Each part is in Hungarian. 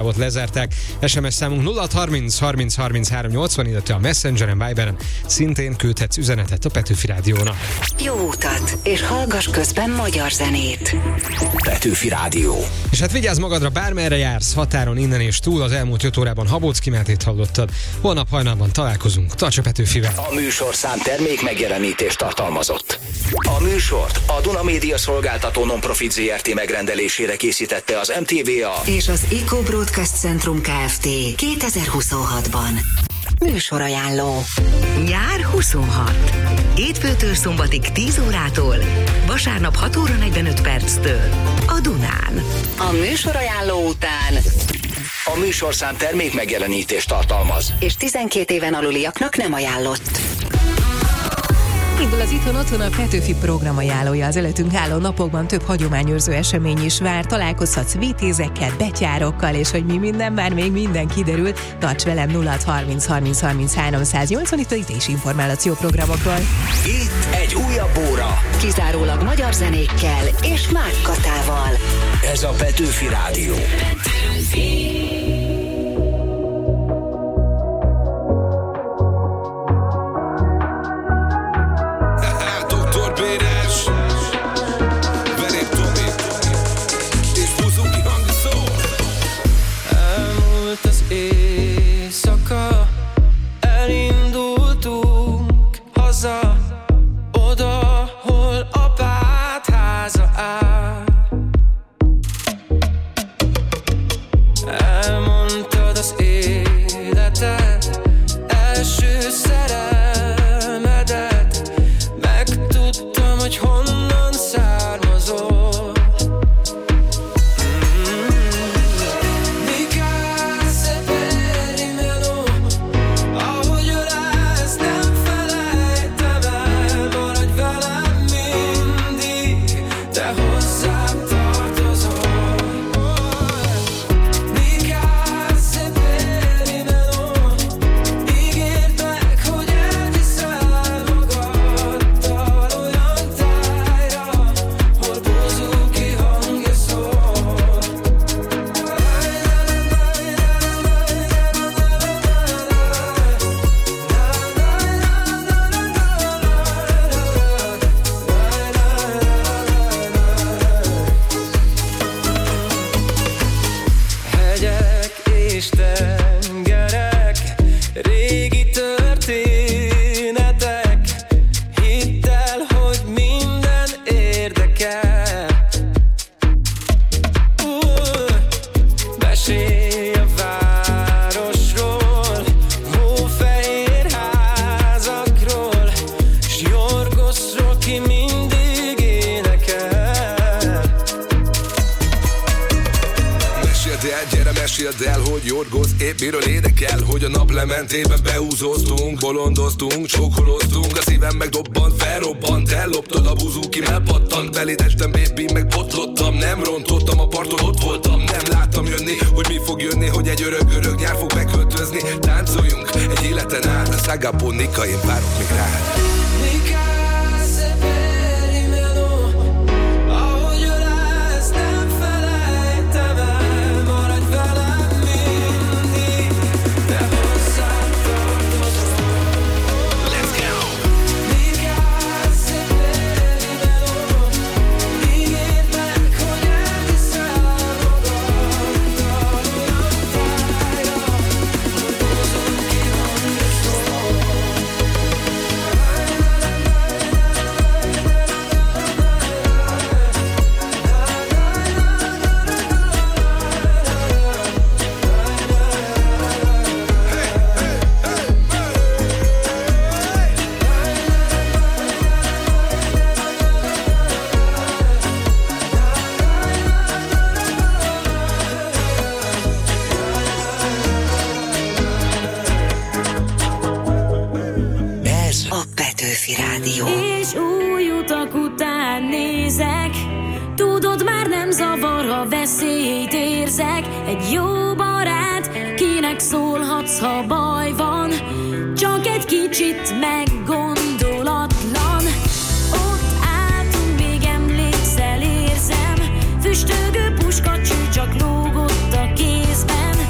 sávot lezárták. SMS számunk 0630 30 33 80, illetve a Messengeren, Viberen szintén küldhetsz üzenetet a Petőfi Rádiónak. Jó utat, és hallgass közben magyar zenét. Petőfi Rádió. És hát vigyázz magadra, bármerre jársz, határon innen és túl. Az elmúlt 5 órában Habocki Mátét hallottad. Holnap hajnalban találkozunk. Tarts a Petőfivel! A műsorszám termék megjelenítést tartalmazott. A műsort a Duna Média Szolgáltató Non-Profit Zrt. Megrendelésére készítette az MTVA és az Eco Broadcast Centrum Kft. 2026-ban. Műsorajánló. Nyár 26. Hétfőtől szombatig 10 órától, vasárnap 6 óra 45 perctől a Dunán. A műsorajánló után a műsorszám termék megjelenítést tartalmaz, és 12 éven aluliaknak nem ajánlott. Indul az Itthon-Otthon, a Petőfi programajánlója. Az előttünk álló napokban több hagyományőrző esemény is vár. Találkozhatsz vitézekkel, betyárokkal, és hogy mi minden, már még minden kiderül. Tarts velem 0630 30 33 180, itt és információ programokról. Itt egy újabb óra. Kizárólag magyar zenékkel és Márk Katával. Ez a Petőfi Rádió. Éjszaka elindultunk haza, oda, hol apád háza áll. Elmondtad az életed első szerelmedet, megtudtam, hogy honnan származol. Miről énekel, hogy a naplementében beúzóztunk, bolondoztunk, csókoloztunk, a szívem megdobbant, felrobbant, elloptad a buzúkim, elpattant beléd estem, baby, megbotlottam, nem rontottam a parton, ott voltam, nem láttam jönni, hogy mi fog jönni, hogy egy örök nyár fog beköltözni, táncoljunk egy életen át, a Szagaponika, én várok még rád. Rádió. És új utak után nézek, tudod, már nem zavar, ha veszélyt érzek. Egy jó barát, kinek szólhatsz, ha baj van, csak egy kicsit meggondolatlan. Ott álltunk, még emlékszel, érzem, füstölgő puskacső csak lógott a kézben.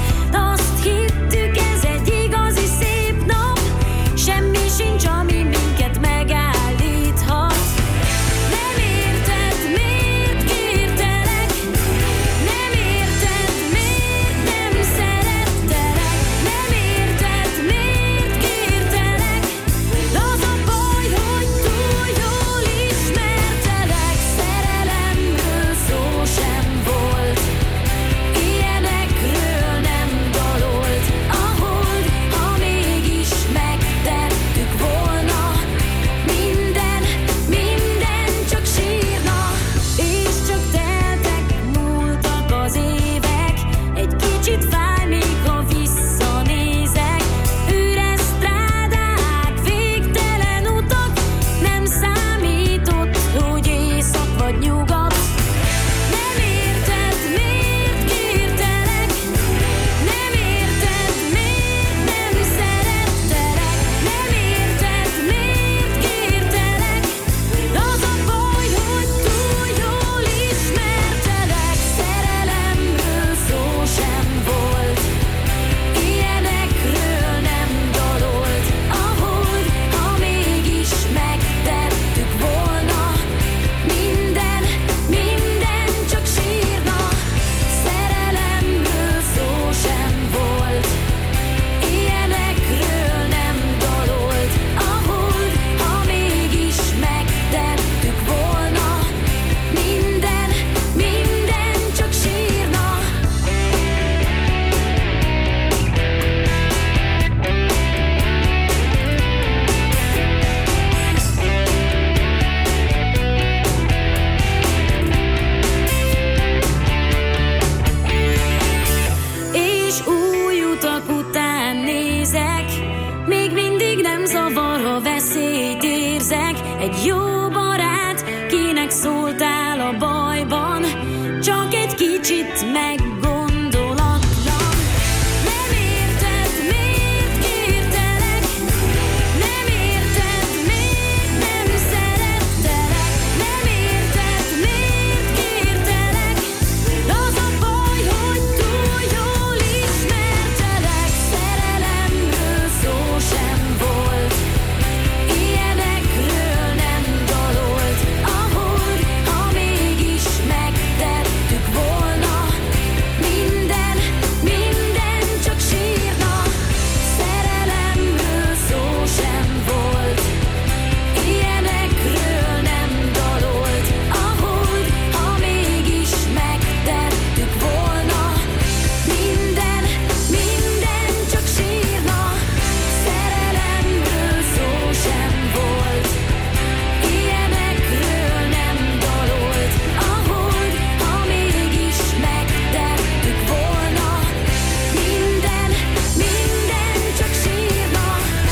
nézek, még mindig nem zavar, ha veszélyt érzek. Egy jó barát, kinek szóltál a bajban, csak egy kicsit meggondolatlan. Nem érted, miért kértelek, nem érted, miért nem szerettelek, nem érted, miért kértelek. Az a baj, hogy túl jól ismertelek, szerelemről szó sem volt, ilyenekről nem dalolt, ahogy, ha mégis megtettük volna, minden csak sírna, szerelemről szó sem volt, ilyenekről nem dalolt, ahogy, ha mégis megtettük volna, minden csak sírna, szerelemről szó sem volt, ilyenekről nem dalolt, ahogy, ha mégis megtettük volna, minden csak sírna.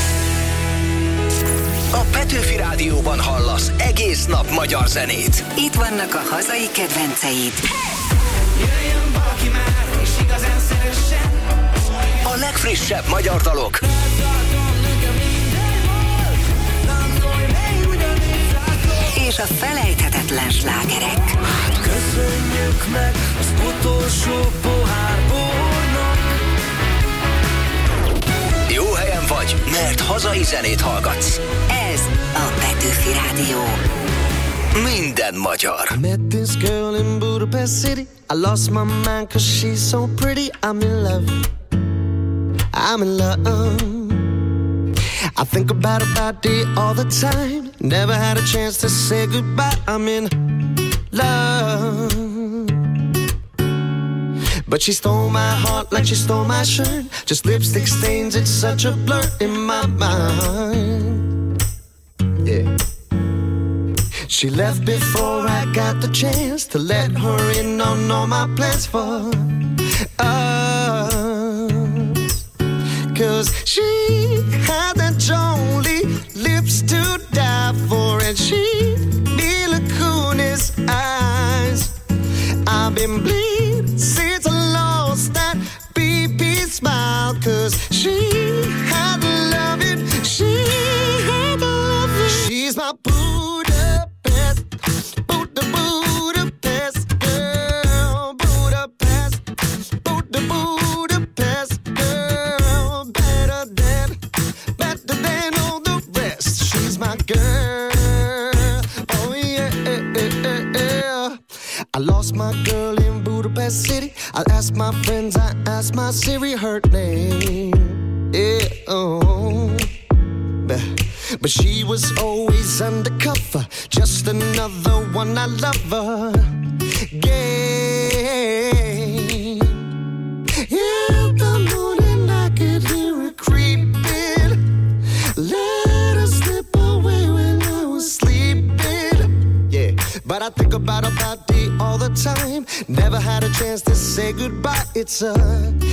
A Petőfi Rádióban hallasz egész nap magyar zenét. Itt vannak a hazai kedvenceid. Jöjjön valaki már, és igazán szeressen. A legfrissebb magyar dalok, Tartom, nekem minden volt. Táncolj még ugyanígy rászol. És a felejthetetlen slágerek. Hát köszönjük meg az utolsó pohár bornak. jó helyen vagy, mert hazai zenét hallgatsz. Ez a Petőfi Rádió. Minden magyar. Met this girl in Budapest City. I lost my mind 'cause she's so pretty. I'm in love. I'm in love. I think about her body all the time. Never had a chance to say goodbye. I'm in love. But she stole my heart like she stole my shirt. Just lipstick stains, it's such a blur in my mind. Yeah. She left before I got the chance to let her in on all my plans for us. 'Cause she had that Jolie lips to die for, and she Mila Kunis eyes. I've been bleeding since I lost that BB smile. 'Cause she had to love it, she had to love it. She's my Budapest, Budapest girl, Budapest, Budapest girl, better than all the rest. She's my girl, oh yeah. I lost my girl in Budapest City. I asked my friends, I asked my Siri her name. Yeah, oh. But she was always undercover, just another one I love her. Game. In the morning I could hear it creeping. Let her slip away when I was sleeping. Yeah, but I think about her body all the time. Never had a chance to say goodbye. It's a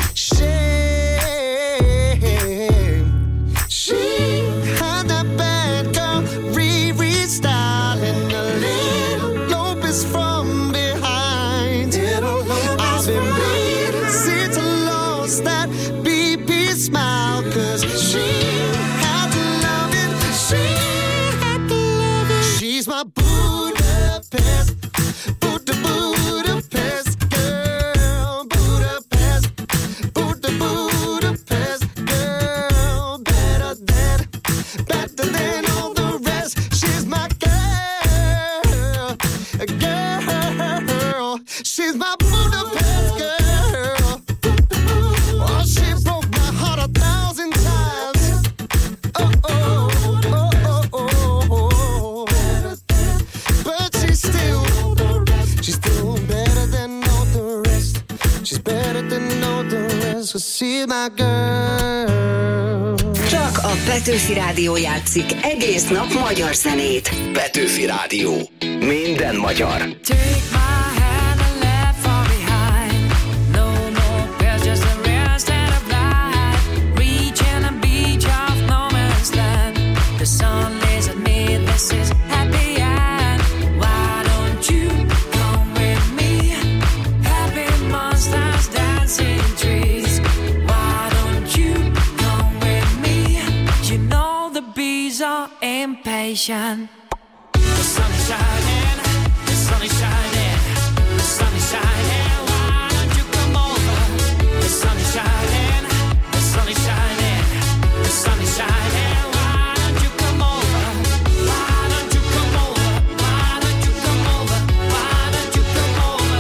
shame. She had that bad girl Riri style and a little Lopez from behind. I've been bleeding since I lost that BB smile. 'Cause she had to love it, she had to love it. She's my Budapest, Budapest girl, Budapest, Budapest girl, better than all the rest. She's my girl, she's my Budapest girl. Oh, she broke my heart 1,000 times. Oh, oh, oh, oh, oh. But she's still better than all the rest. She's better than all the rest. 'Cause she's my girl. Csak a Petőfi Rádió játszik egész nap magyar zenét. Petőfi Rádió. Minden magyar. Take my hand and let fall behind. No more pills, just a rest and a blind. Reach in and impatient. The sun is shining, the sun is shining, the sun is shining. Why don't you come over? The sun is shining, the sun is shining, the sun is shining. Why don't you come over? Why don't you come over? Why don't you come over? Why don't you come over?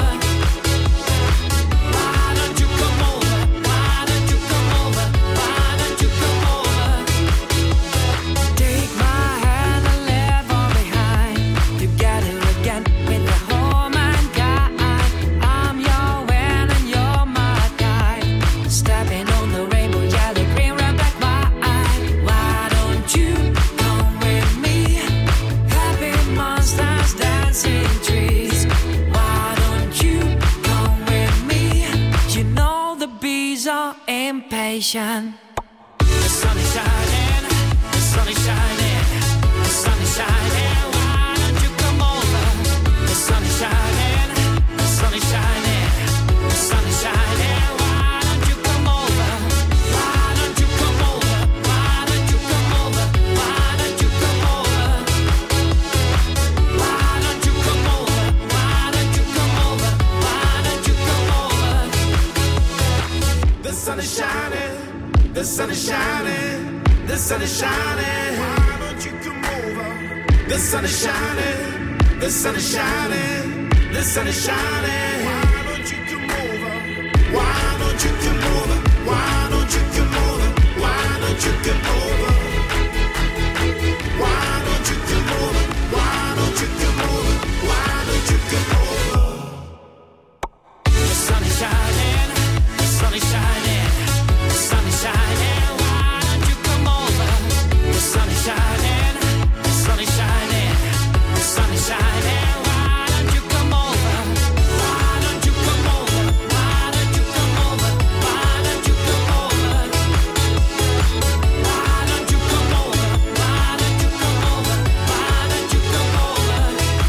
Why don't you come over? Why don't you come over? Why don't you come over? Take my hand and leave all behind. Together again with the whole mankind. I'm your man and you're my guide. Stepping on the rainbow, yellow, green, red, black, white. Why don't you come with me? Happy monsters dancing trees. Why don't you come with me? You know the bees are impatient. The sun is shining, the sun is shining, the sun is shining. Why don't you come over? The sun is shining, the sun is shining, the sun is shining. Why don't you come over? Why don't you come over? Why don't you come over? Why don't you come over? Why don't you come over? Why don't you come over? Why don't you come over? The sun is shining, the sun is shining, the sun is shining. Why don't you come over? The sun is shining, the sun is shining, the sun is shining. Why don't you come over? Why don't you come over? Why don't you come over? Why don't you come over? Why don't you come over? Why don't you come over? Why don't you come over? The sun is shining, the sun is shining, the sun is shining. Why don't you come over? The sun is shining, the sun is shining, the sun is shining. Why don't you come over? Why don't you come over? Why don't you come over? Why don't you come over? Why don't you come over? Why don't you come over? Why don't you come over?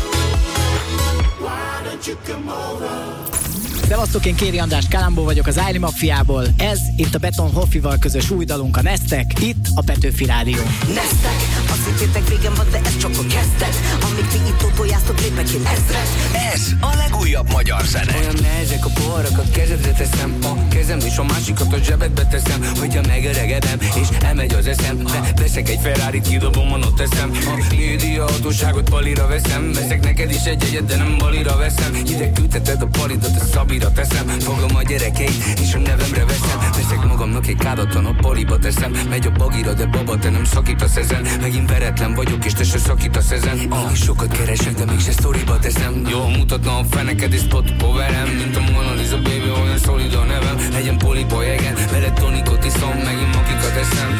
Why don't you come over? Szevasztok, én Kéri András Kalambó vagyok az Ájli Mafiából. Ez itt a Beton Hoffival közös új dalunk, a Neztek, itt a Petőfi Rádió. Neztek, azt hittétek végem van, de ez csak a kezdet. Amíg ti itt utoljásztok, lépek én ezret. Ez a legújabb magyar zene. Olyan nehezek a poharak, a kezedre teszem, a kezem és a másikat a zsebedbe teszem. Hogyha megöregedem és elmegy az eszem, veszek egy Ferrarit, kidobom, ott teszem. A média hatóságot palira veszem, veszek neked is egy egyet, de nem balira veszem. Ide küldheted a palidat, a Szabira teszem. Fogom a gyerekeit és a nevemre veszem. Veszek magamnak egy kádatlan, a paliba teszem. Megy a bagira, de baba, te nem szakítasz ezen. Megint veretlen vagyok és te se szakítasz ezen. Én is sokat keresek, de mégse sztoriba teszem. Jól mutatna a feneked és spotokó verem. Mint a Mona Lisa baby, olyan szolid a nevem. Legyen poliba jegen, veled tonikot iszom, megint makikat eszem.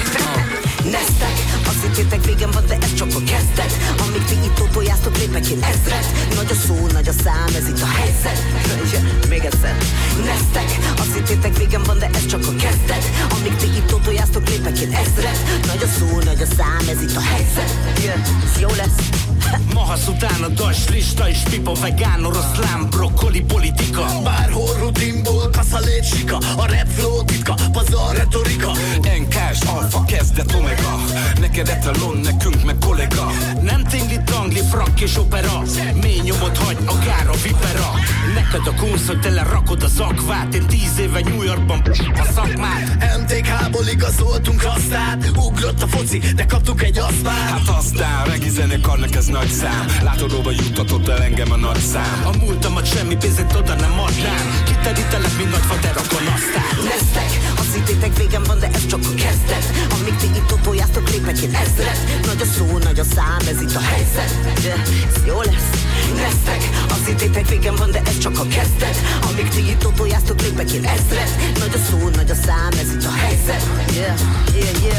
Neztek, azt hittétek végem van, de ez csak a kezdet. Amíg ti itt utoljásztok, lépek én ezret. Nagy a szó, nagy a szám, ez itt a helyzet. Még egyszer. Neztek, azt hittétek végem van, de ez csak a kezdet. Amíg ti itt utoljásztok, lépek én ezret. Nagy a szó, nagy a szám, ez itt a helyzet. Ez jó lesz. Mahasz után a das lista és pipa, vegán, oroszlán, brokkoli, politika. Bárhol rutinból kaszalét sika, a rap flow titka, pazar retorika. NK-s alfa, kezdet omega, neked etalon, nekünk meg kollega. Nem tingli, tangli, frank és opera, mély nyomot hagy a gára vipera. Neked a kunsz, hogy tele rakod az akvát, én 10 éve New Yorkban a szakmát. MTK-ból igazoltunk aztán, ugrott a foci, de kaptuk egy asztalt. Hát aztán regi zenekar, ez nagy szám. Látodóba juttatott el engem a nagy szám. A múltamat semmi pénzet oda nem adnám. Kiterítelek, mint nagy faterakon aztán. Neztek, azt hittétek végem van, de ez csak a kezdet. Amíg ti itt utoljásztok, lépek én ezret. Nagy a szó, nagy a szám, ez itt a helyzet. Ez jó lesz. Neztek, azt hittétek végem van, de ez csak a kezdet. Amíg ti itt utoljásztok, lépek én ezret. Nagy a szó, nagy a szám, ez itt a helyzet.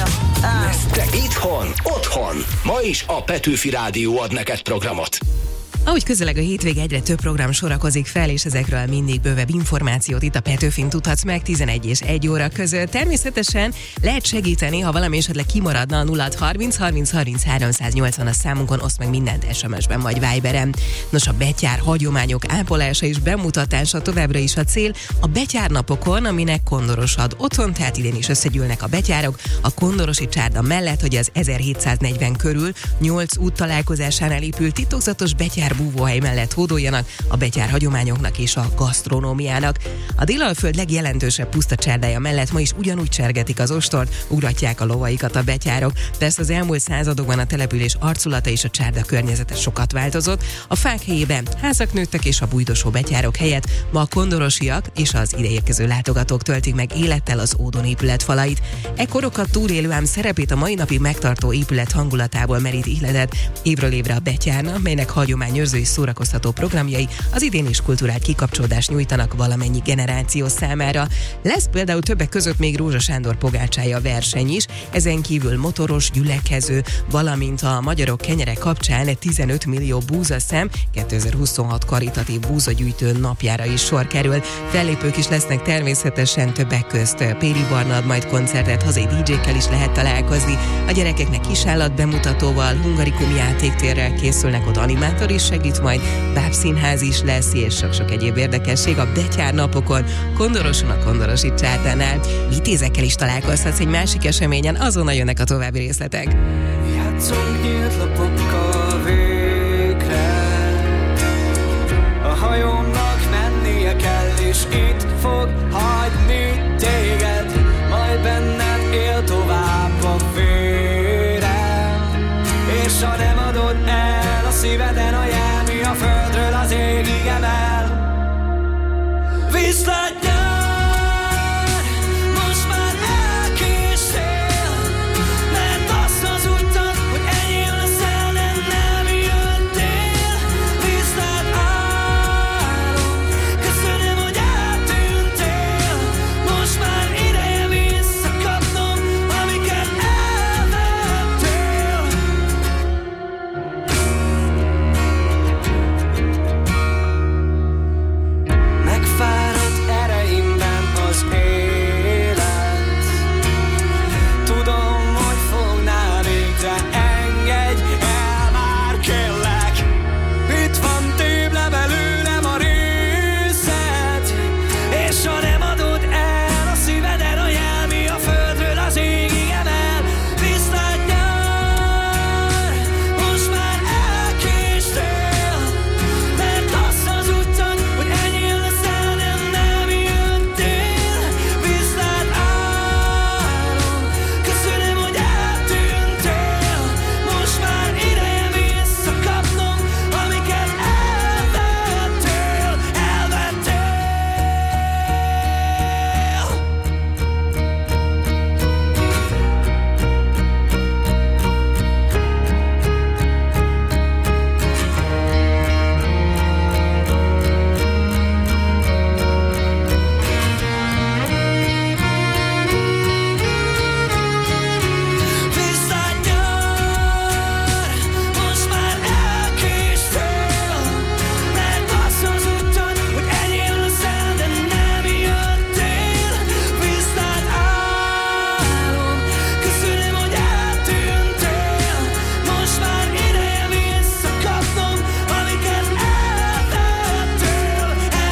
Neztek itthon, otthon. Ma is a Petőfi Rádió ad neked programot. Ahogy közeleg a hétvége, egyre több program sorakozik fel, és ezekről mindig bővebb információt itt a Petőfin tudhatsz meg 11 és 1 óra között. Természetesen lehet segíteni, ha valami esetleg kimaradna a 0 30 30 30 380 a számunkon, oszd meg mindent SMS-ben vagy Viberen. Nos, a betyár hagyományok ápolása és bemutatása továbbra is a cél a betyárnapokon, aminek Kondoros ad otthon, tehát idén is összegyűlnek a betyárok a kondorosi csárda mellett, hogy az 1740 körül 8 út találkozásánál épült titokzatos betyár búvóhely mellett hódoljanak a betyár hagyományoknak és a gasztronómiának. A Délalföld legjelentősebb puszta csárdája mellett ma is ugyanúgy csergetik az ostort, ugratják a lovaikat a betyárok. Persze az elmúlt századokban a település arculata és a csárda környezete sokat változott. A fák helyében házak nőttek, és a bújdosó betyárok helyett ma a kondorosiak és az ideérkező látogatók töltik meg élettel az ódon épület falait. E korokat túlélő, ám szerepét a mai napig megtartó épület hangulatából merít ihletet évről évre a betyárna, melynek hagyományőrző és szórakoztató programjai az idén is kulturált kikapcsolódást nyújtanak valamennyi generáció számára. Lesz például többek között még Rózsa Sándor pogácsája verseny is, ezen kívül motoros, gyülekező, valamint a magyarok kenyere kapcsán 15 millió búzaszem 2026 karitatív búzagyűjtő napjára is sor kerül. Fellépők is lesznek természetesen, többek közt Péri Barna ad majd koncertet, hazai DJ-kkel is lehet találkozni. A gyerekeknek kisállat bemutatóval, hungarikum játéktérrel készülnek, ott animátor is segít majd, bábszínház is lesz, és sok-sok egyéb érdekesség a betyárnapokon, Kondoroson, a kondorosi csárdánál. Vitézekkel is találkozhatsz egy másik eseményen, azonnal jönnek a további részletek. Játszunk nyílt lapokkal végre, a hajómnak mennie kell, és itt fog hagyni téged, majd benned él tovább a vérem. És ha nem adod el a szíveden a jel, mi a földről az égig emel. Viszlát nyár, most már elkéstél, mert azt az utat, hogy enyém leszel, de nem jöttél. Viszlát állom, köszönöm, hogy eltűntél, most már ideje visszakapnom, amiket elvettél. Megfáradt ereimben az élet, tudom, hogy fognál még, de engedj el már, kérlek. Itt van, tépd le belőlem a részed, és ha nem adod el a szíveden a jel, mi a földről az égig emel. Viszlát nyár, most már elkéstél, mert azt az utat, hogy enyém leszel, de nem jöttél. Viszlát állom, köszönöm, hogy eltűntél, most már ideje visszakapnom, amiket elvettél, elvettél. Viszlát nyár, most már elkéstél, mert azt az utat, hogy enyém leszel, de nem jöttél. Viszlát állom, köszönöm, hogy eltűntél, most már ideje visszakapnom, amiket elvettél,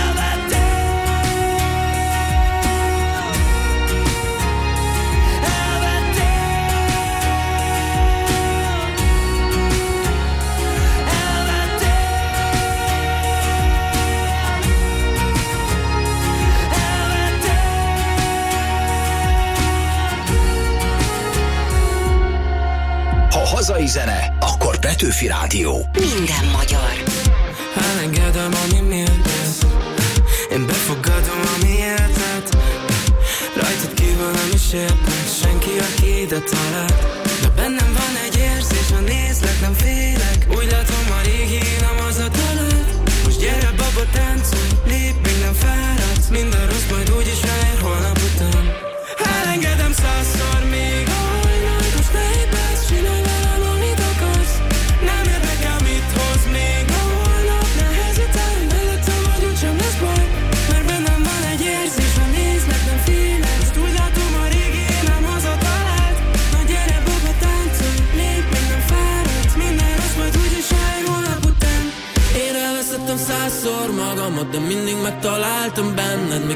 Ha hazai zene, akkor Petőfi Rádió. Minden magyar. Elengedem, ami méltett, én befogadom, ami értett. Rajtad kívül nem is értett senki, aki ide talált. De bennem van egy érzés, ha nézlek, nem félek. Úgy látom, a régi nem az a talált. Most gyere, baba, táncolj, lép, még nem fáradsz. Minden rossz majd úgyis ráér holnap után. Elengedem 100-szor még a hajnalt, most ne ébredsz, csinálj velem, amit akarsz. Nem érdekel, mit hoz még a holnap.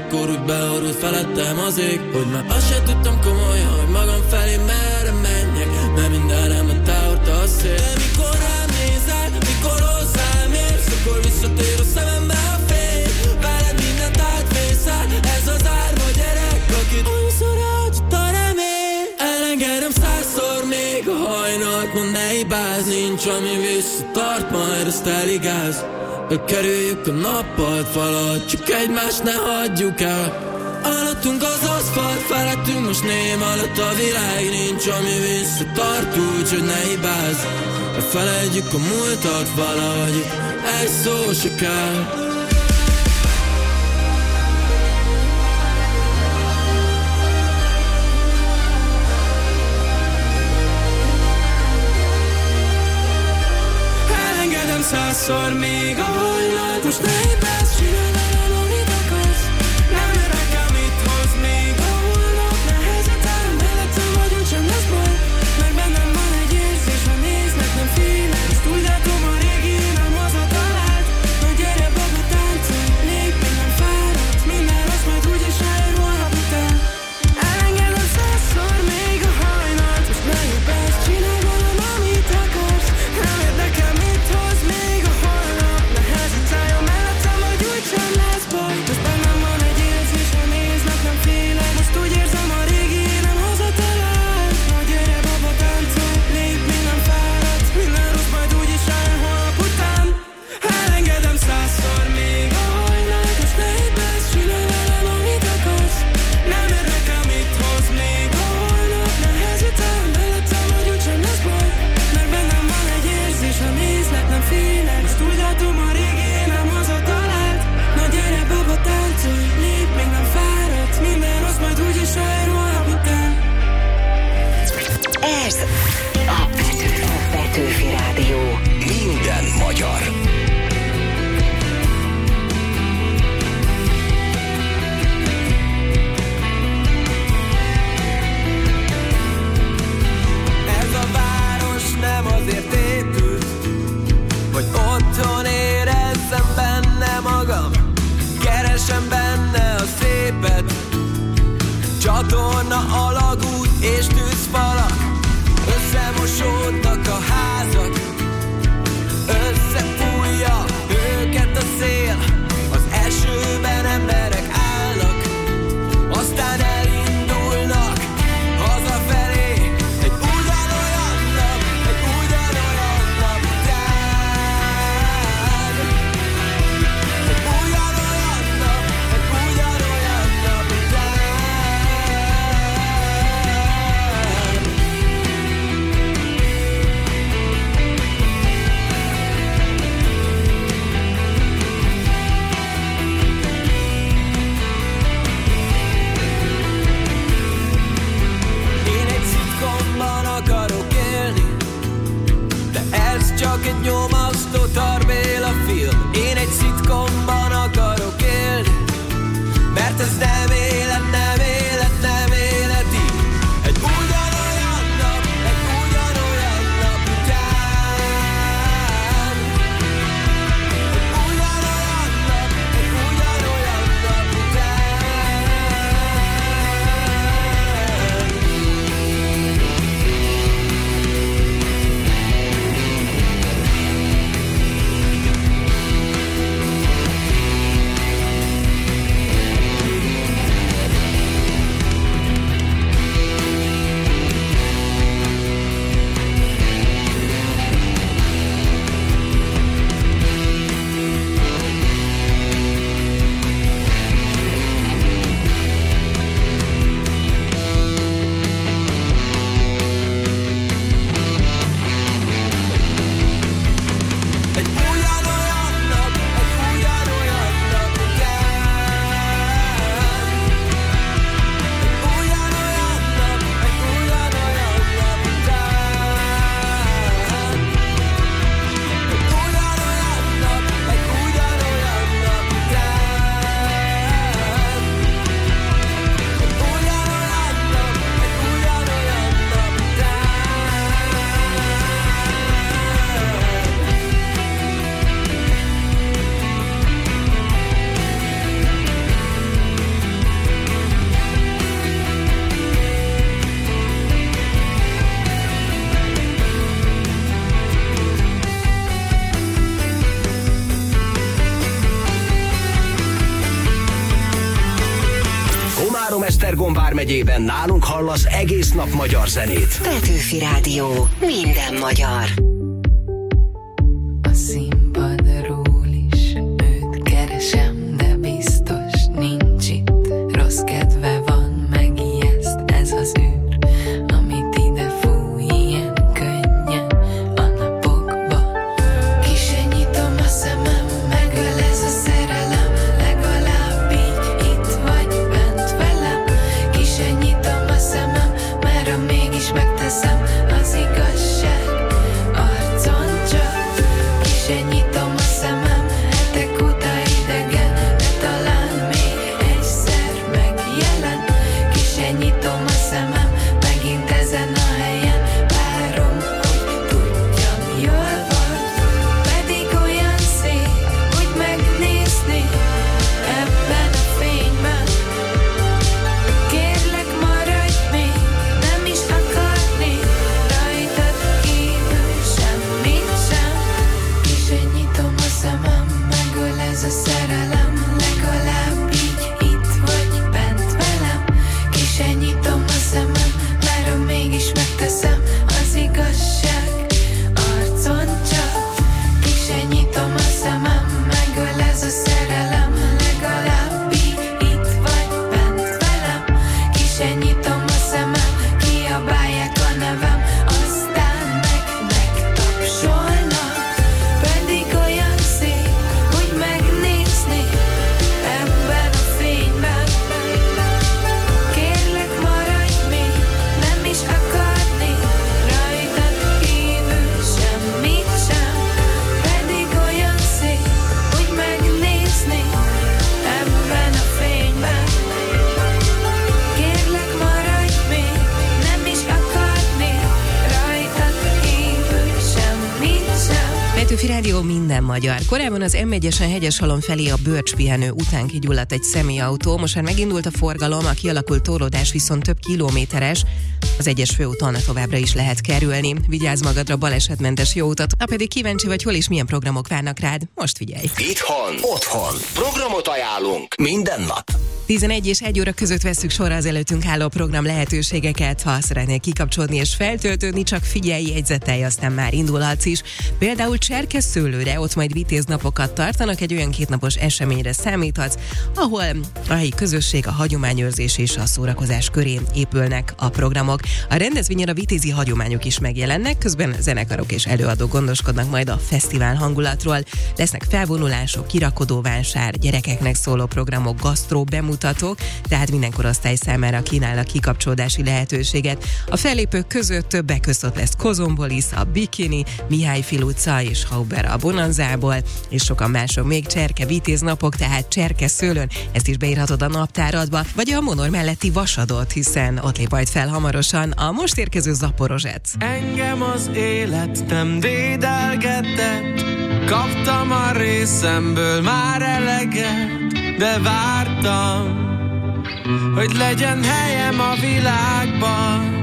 akkor úgy beorult felettem az ég, hogy már azt se tudtam komolyan, hogy magam felé merre menjek, mert mindenre ment elhordta a szél. De mikor rám nézel, mikor hozzám érsz, akkor visszatér a szemembe a fény. Veled mindent átvészel, ez az árva gyerek, akit annyiszor elhagyott a remény. Elengedem 100-szor még a hajnalt, ma ne hibázz, nincs ami visszatart, majd azt eligáz. Kerüljük a nappalt falat, csak egymást ne hagyjuk el. Alattunk az aszfalt, felettünk most ném alatt a világ, nincs ami visszatart, úgyhogy ne hibázz. Felejtjük a múltat valahogy, egy szó se kell. Elengedem 100-szor még a hajnalt, most ne hibázz, csinálj velem, amit akarsz. Nem érek el, mit hoz még a holnap. Nehezet áll, mellettem vagyunk, sem lesz baj. Meg bennem van egy érzés, ha néznek, nem félek. Most úgy látom, a régi nem hazatalált. Na gyere, baba, táncolj, lépj, még nem fáradsz. Minden rossz majd úgyis ráér holnap után. Elengedem 100-szor még a hajnalt, most ne hibázz, csinálj velem, amit akarsz. Nem érdekel, mit hoz még a holnap. Ne hezitáljon mellettem, vagy úgysem lesz baj. Most bennem van egy érzés, ha néznek, nem félek. Most úgy érzem, a régi nem hazatalált. Na gyere, baba, táncolj, lépj, még nem fáradsz. Minden rossz majd úgyis rájön holnap után. Elengedem 100-szor még a hajnalt, most ne hibázz, csinálj velem, amit akarsz. Nem érdekel, mit hoz még a holnap. Ne hezitálj mellettem, vagy úgysem lesz baj. Mert bennem van egy érzés, ha néznek, nem félek. Most úgy látom, a régi nem hazatalált. Na gyere, baba, táncolj, lépj, még nem fáradsz. Minden rossz majd úgyis ráér holnap után. Ez a Petőfi Rádió. Minden magyar. Ez a város nem azért épült, hogy otthon érezzem benne magam. Keresem benne a szépet, csatorna, alagút és tűzfalak. Összemosódnak a házak, összefújja őket a szél. Az esőben emberek állnak, aztán elindulnak hazafelé. Egy ugyanolyan nap, egy ugyanolyan nap után. Egy ugyanolyan nap, egy ugyanolyan nap után. Én egy szitkomban akarok élni, de ez csak egy nyomasztó tarbéla film. Én egy szitkomban akarok élni, mert ez nem élet, nem élet, nem élet így. Egy ugyanolyan nap, egy ugyanolyan nap után. Egy ugyanolyan nap, egy ugyanolyan nap után. vármegyében nálunk hallasz egész nap magyar zenét. Petőfi Rádió. Minden magyar. A színpadról is őt keresem, de biztos nincs itt. Rossz kedve van, megijeszt ez az űr, amit ide fúj ilyen könnyen a napokba. Ki se nyitom a szemem, megöl ez a szerelem, legalább így itt vagy bent velem. Ki se nyitom a szemem, mert ha mégis megteszem, az igazság arcon csak. Ki se nyitom a szemem, hetek óta idegen, de talán még egyszer megjelen. Ki se nyitom a szemem, megint ezen a helyen, várom, hogy tudjam, jól van. Pedig olyan szép, hogy megnézni ebben a fényben. Kérlek, maradj még, nem is akarni rajtad kívül semmit sem. Ki se nyitom a szemem, megöl ez a szerelem, legalább így itt vagy bent velem. Ki se nyitom a szemem, mert ha mégis megteszem, az igazság arcon csak. Ki se nyitom a szemem, megöl ez a szerelem, legalább így itt vagy bent velem. Ki se nyitom a szemem, kiabálják a nevem, aztán megtapsolnak. Pedig olyan szép, hogy megnézni ebben a fényben. Kérlek, maradj még, nem is akarni rajtad kívül semmit sem. Pedig olyan szép, hogy megnézni ebben a fényben. Kérlek, maradj még, nem is akarni rajtad kívül semmit sem. Petőfi Rádió, minden magyar. Korábban az M1-esen Hegyeshalom felé a bölcspihenő után kigyulladt egy személyautó, most már megindult a forgalom, a kialakult torlódás viszont több kilométeres, az egyes főúton továbbra is lehet kerülni. Vigyázz magadra, balesetmentes jó utat. Ha pedig kíváncsi vagy, hol és milyen programok várnak rád, most figyelj! Itthon, otthon. Programot ajánlunk minden nap. 11 és 1 óra között vesszük sorra az előttünk álló program lehetőségeket. Ha szeretnél kikapcsolódni és feltöltődni, csak figyelj, jegyzetelj, aztán már indulhatsz is. Például Cserkeszőlőre, ott majd vitéznapokat tartanak, egy olyan 2 napos eseményre számíthatsz, ahol a helyi közösség, a hagyományőrzés és a szórakozás köré épülnek a programok. A rendezvényen a vitézi hagyományok is megjelennek, közben zenekarok és előadók gondoskodnak majd a fesztivál hangulatról. Lesznek felvonulások, kirakodóvásár, gyerekeknek szóló programok, gasztró bemutatók, tehát minden korosztály számára kínálnak kikapcsolódási lehetőséget. A fellépők között többek között lesz Kozombolis, a Bikini, Mihály Fil utca és Hauber a Bonanzából, és sokan mások még. Cserke vitéznapok, tehát Cserkeszőlőn, ezt is beírhatod a naptáradba, vagy a Monor melletti Vasadot, hiszen ott lép majd fel hamarosan a most érkező Zaporozsec. Engem az élet nem dédelgetett, kaptam a részemből már eleget, de vártam, hogy legyen helyem a világban.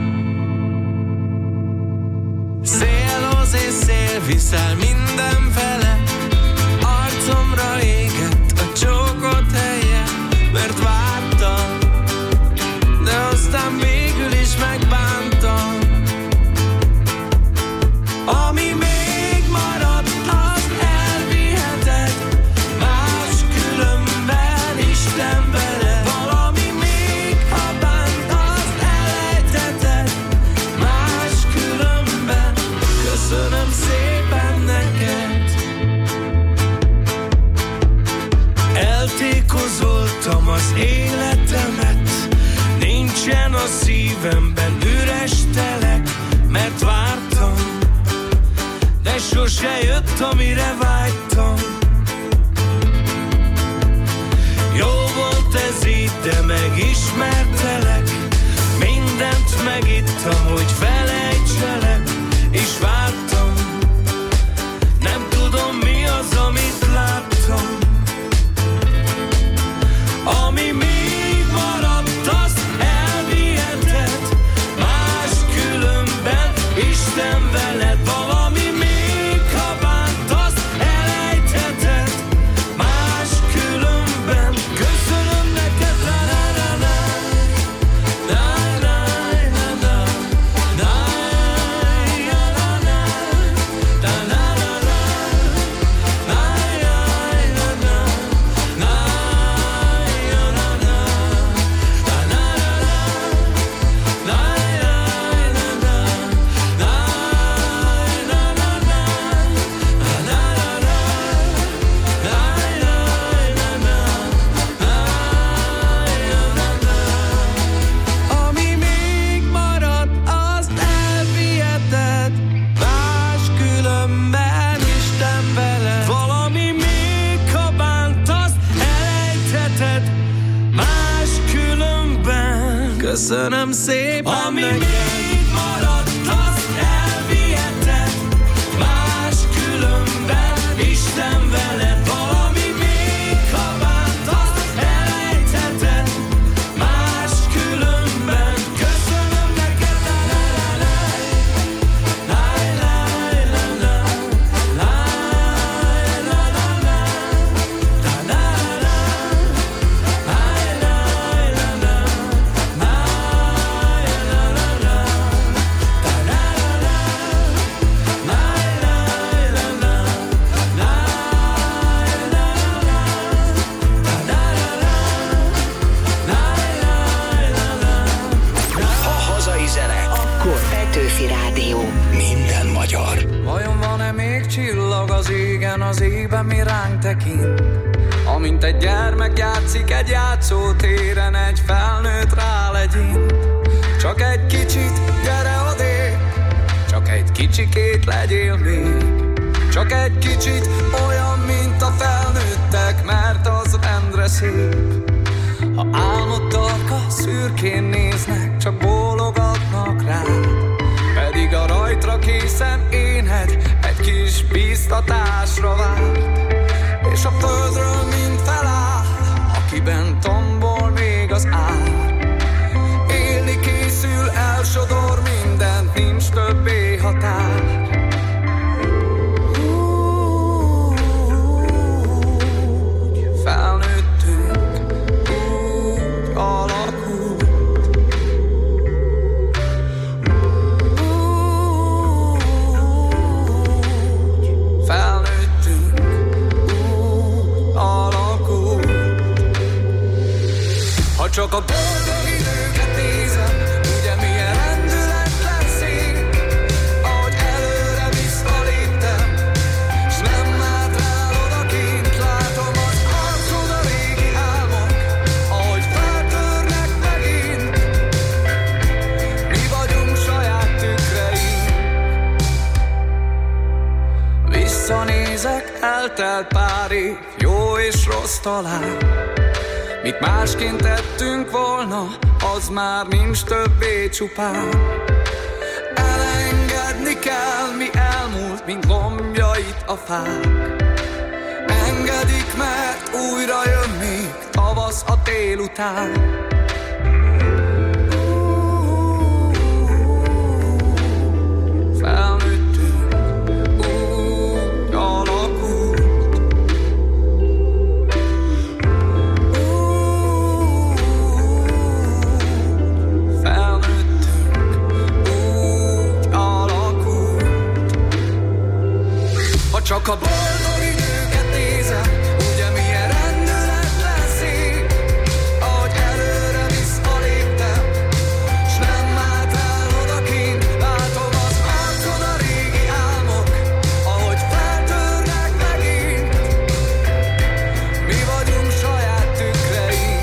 Szélhoz és szél viszel mindenfele, arcomra égett a csókot helye, mert vártam, de aztán végül is megbántam. Ami még maradt, az elviheted, máskülönben Isten veled. Valami még, ha bánt, az elejtheted, máskülönben köszönöm szépen neked. Eltékozoltam az életemet, nincsen a szívemben üres telek, mert vártam, de sose jött, amire vágytam. Jó volt ez így, de megismertelek, mindent megittam, hogy felejtselek, és vártam, nem tudom mi az, amit láttam. Ami még maradt, az elviheted, máskülönben Isten veled. Valami még, ha bánt, az elejtheted, máskülönben köszönöm neked, la la la la. Köszönöm szépen, ami még maradt, azt elviheted. Más különben Isten veled, valami még ha bánt, azt elejtheted. Más különben köszönöm neked. Petőfi Rádió. Minden magyar. Vajon van-e még csillag az égen, az égben mi ránk tekint? Amint egy gyermek játszik egy játszótéren, egy felnőtt rálegyint. Csak egy kicsit, gyere odébb, csak egy kicsikét legyél még. Csak egy kicsit olyan, mint a felnőttek, mert az rendre szép. Ha álmodtak, a szürkén néznek, csak bólogatnak rád. Pedig a rajtra készen éned egy kis bíztatásra várt. És a földről mind feláll, akiben tombol még az ár. Élni készül, elsodor mindent, nincs többé határ. Felnőttünk, úgy alakult. Felnőttünk, úgy alakult. Ha csak a boldog időket nézem, ugye milyen rendület lesz én, ahogy előre visszaléptem, s nem hátrál odakint, látom az arcod a régi álmok, ahogy feltörnek megint. Mi vagyunk saját tükreink. Visszanézek, eltelt pár év, jó és rossz talán. Mit másként tettünk volna, az már nincs többé csupán. Elengedni kell, mi elmúlt, mint lombjait a fák. Engedik, mert újra jön még tavasz a tél után. Felnőttünk, úgy alakult. Csak a boldog időket nézem, ugye milyen rendület lesz én, ahogy előre visszaléptem, s nem hátrál odakint, látom az arcod a régi álmok, ahogy feltörnek megint. Mi vagyunk saját tükreink.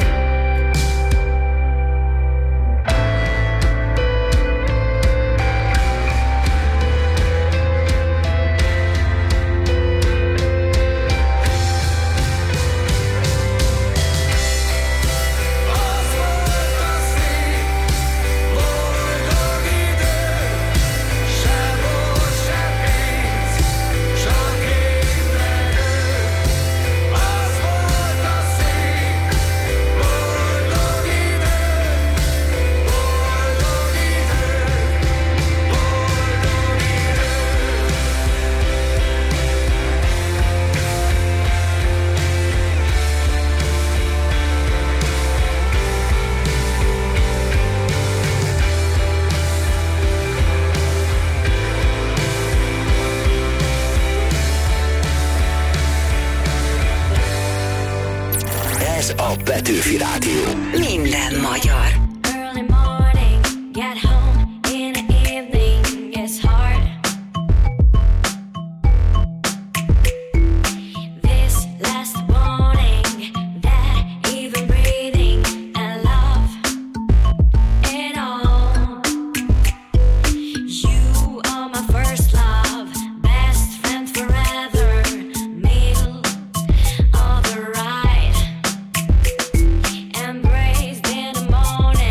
Ez a Petőfi Rádió. Minden magyar. Early morning, get home in the evening, it's hard. This last warning, that even breathing and love, it all. You are my first love, best friend forever, middle of the ride. Embraced in the morning.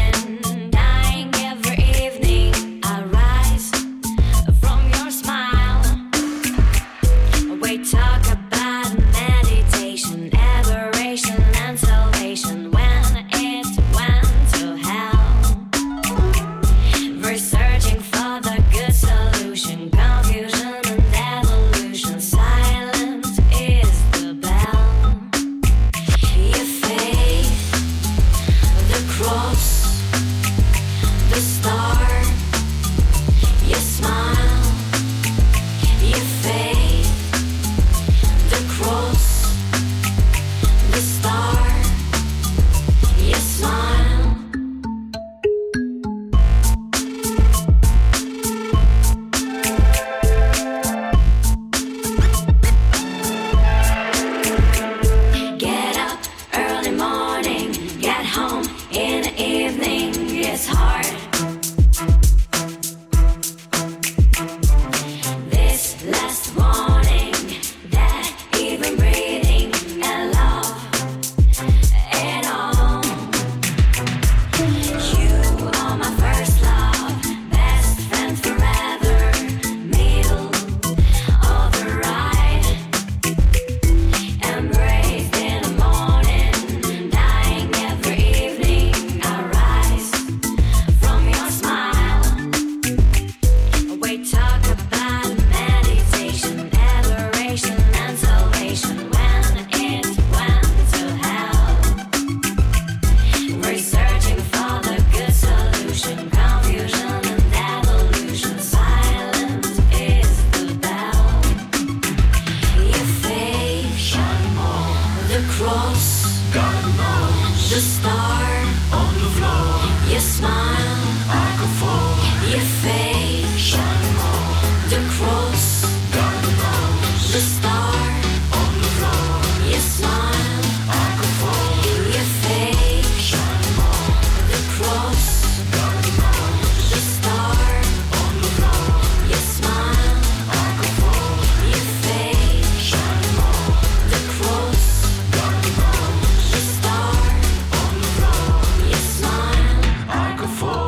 Your face, shine more. The cross, God knows. The star on the floor. Your smile, I could fall. Your face, shine more. The cross, God knows. The star on the floor. Your smile, I could fall. Your face, shine more. The cross, God knows. The star on the floor. Your smile, I could fall.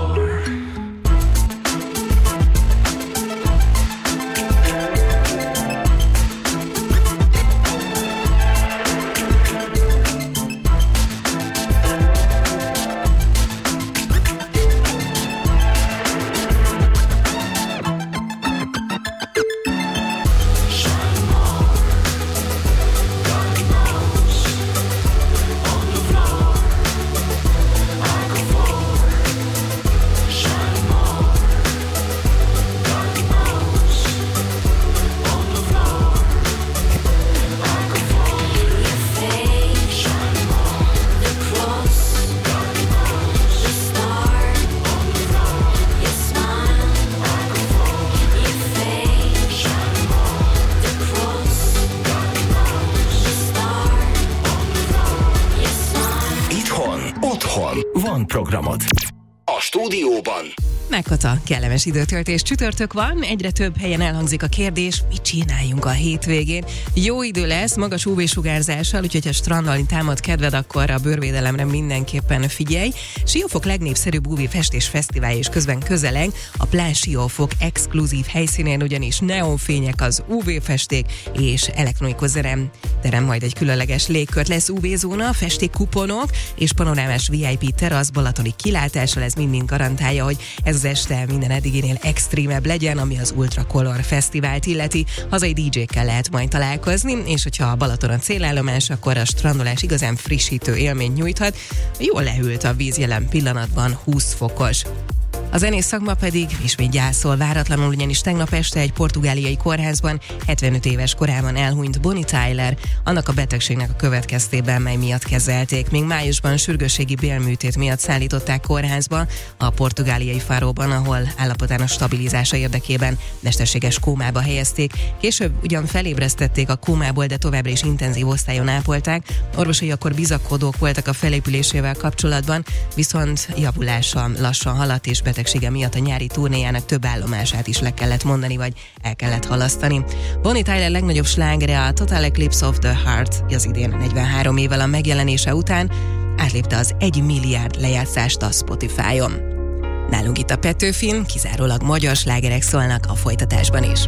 Van programod. A stúdióban Megkata, kellemes időtöltés, csütörtök van, egyre több helyen elhangzik a kérdés, mit csináljunk a hétvégén. Jó idő lesz, magas UV-sugárzással, úgyhogy ha strandolni támad kedved, akkor a bőrvédelemre mindenképpen figyelj. Siófok legnépszerűbb UV-festés fesztiválja is közben közeleng, a Plázs Siófok exkluzív helyszínén ugyanis neonfények, az UV-festék és elektronikus terem majd egy különleges légkört, lesz UV-zóna, festékkuponok és panorámás VIP terasz balatoni kilátással, ez mind garantálja, hogy ez az este minden eddiginél extrémebb legyen, ami az Ultra Color Fesztivált illeti. Hazai DJ-kkel lehet majd találkozni, és hogyha a Balaton a célállomás, akkor a strandolás igazán frissítő élményt nyújthat. Jól lehűlt a víz jelen pillanatban, 20 fokos. A zenész szakma pedig ismét gyászol váratlanul, ugyanis tegnap este egy portugáliai kórházban 75 éves korában elhunyt Bonnie Tyler, annak a betegségnek a következtében, mely miatt kezelték. Még májusban sürgősségi bélműtét miatt szállították kórházba, a portugáliai Faróban, ahol állapotának stabilizása érdekében mesterséges kómába helyezték. Később ugyan felébresztették a kómából, de továbbra is intenzív osztályon ápolták. Orvosai akkor bizakodók voltak a felépülésével kapcsolatban, viszont javulása lassan haladt, és betegsége miatt a nyári turnéjának több állomását is le kellett mondani, vagy el kellett halasztani. Bonnie Tyler legnagyobb slágere, a Total Eclipse of the Heart, az idén 43 évvel a megjelenése után átlépte az 1 milliárd lejátszást a Spotify-on. Nálunk itt a Petőfin kizárólag magyar slágerek szólnak a folytatásban is.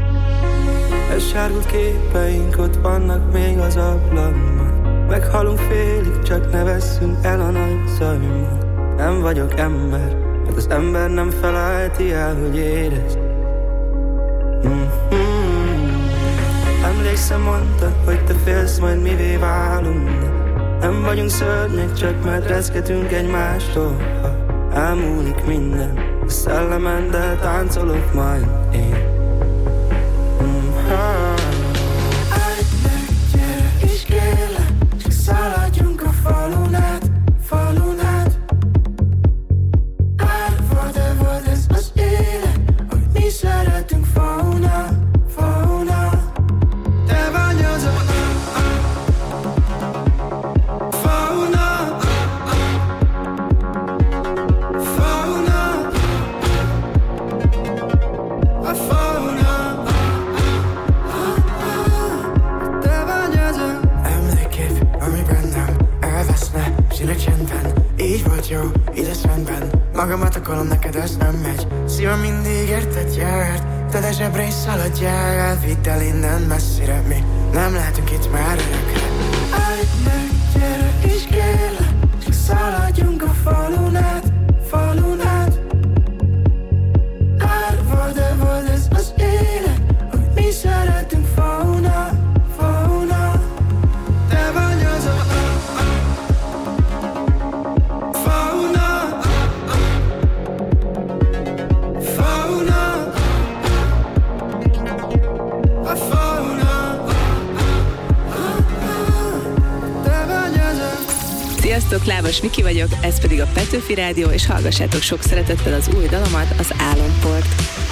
Elsárgult képeink ott vannak még az ablakban. Meghalunk félig, csak ne vesszünk el a nagy zajban. Nem vagyok ember, mert az ember nem felejti el, hogy érez. Emlékszem, mondtad, hogy te félsz, majd mivé válunk. Nem vagyunk szörnyek, csak medrezgetünk egymástól. Ha elmúlik minden, a szellemendel táncolok majd én. Állj meg, gyere és kérlek, csak szaladjunk a falun át, falun át. Árva, volt ez az élet, hogy mi szeretünk fauna, fauna. Te vagy az a fauna, fauna, a fauna. Te vagy az a emlékép, ami bennem elveszne, sine csendben. Így volt jó, így lesz rendben. Magamat akarom, neked ez nem megy. Szívem mindig érted járt, te de zsebre is szaladjál. Elvidd el innen messzire, mi nem lehetünk itt már örökre. Állj meg, gyere és kérlek, csak szaladjunk a falun át, falun át. Árva, de volt ez az élet, hogy mi szeretünk fauna, fauna. Te vagy az a fauna, fauna, a fauna. Te vagy az a... Sziasztok, Lábas Miki vagyok, ez pedig a Petőfi Rádió, és hallgassátok sok szeretettel az új dalomat, az Álomport.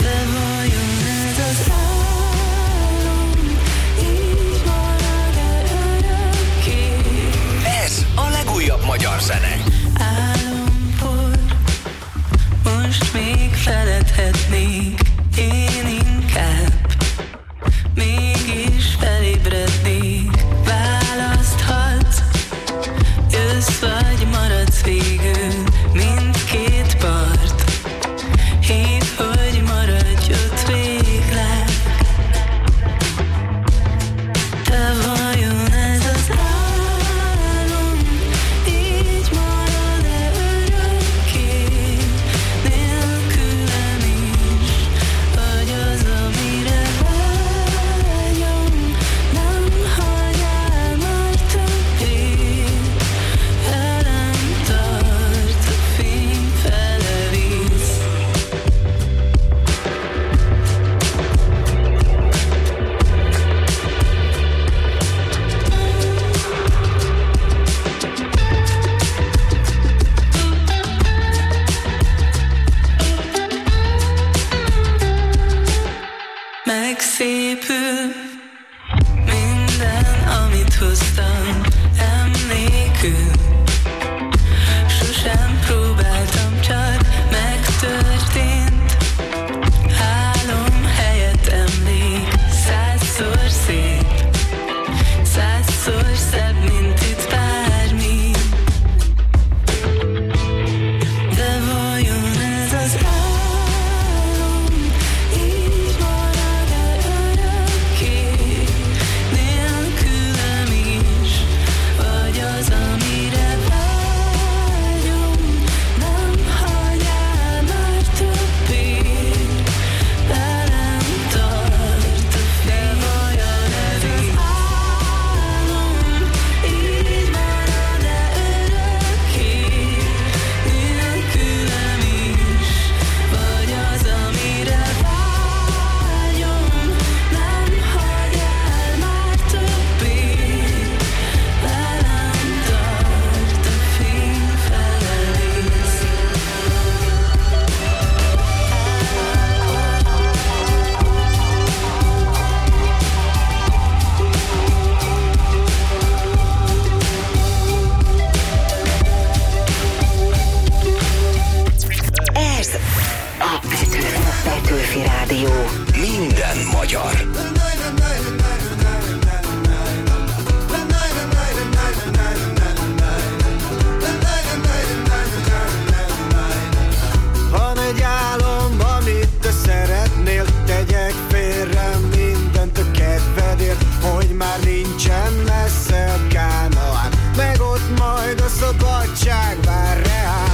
Ez a legújabb magyar zene. Álompor, most még feledhetnék, én inkább mégis felébrednék. Választhatsz, jössz vagy maradsz végül, mindkét part. Hív, hogy maradj ott végleg. Te vajon ez az álom, így marad-e örökké, nélkülem is, vagy az, amire vágyom, nem hagyjál már többé, velem tart, a fény fele visz. Megszépül minden, amit hoztam emlékül. Sosem próbáltam, csak megtörtént. Álom helyett emlék, 100-szor szép, 100-szor szebb, mint itt bármi. De vajon ez az álom, így marad-e örökké, nélkülem is, vagy az, amire vágyom, nem hagyjál már többé, velem tart, a fény. Vajon ez az álom, így marad-e örökké, nélkülem is, vagy az, amire vágyom, nem hagyjál már többé, velem tart, a fény fele visz. Ez a Petőfi Rádió. Minden magyar. Van egy álom, amit te szeretnél, tegyek félre mindent a kedvedért, hogy már nincsen messze a Kánaán, meg ott majd a szabadság vár reám.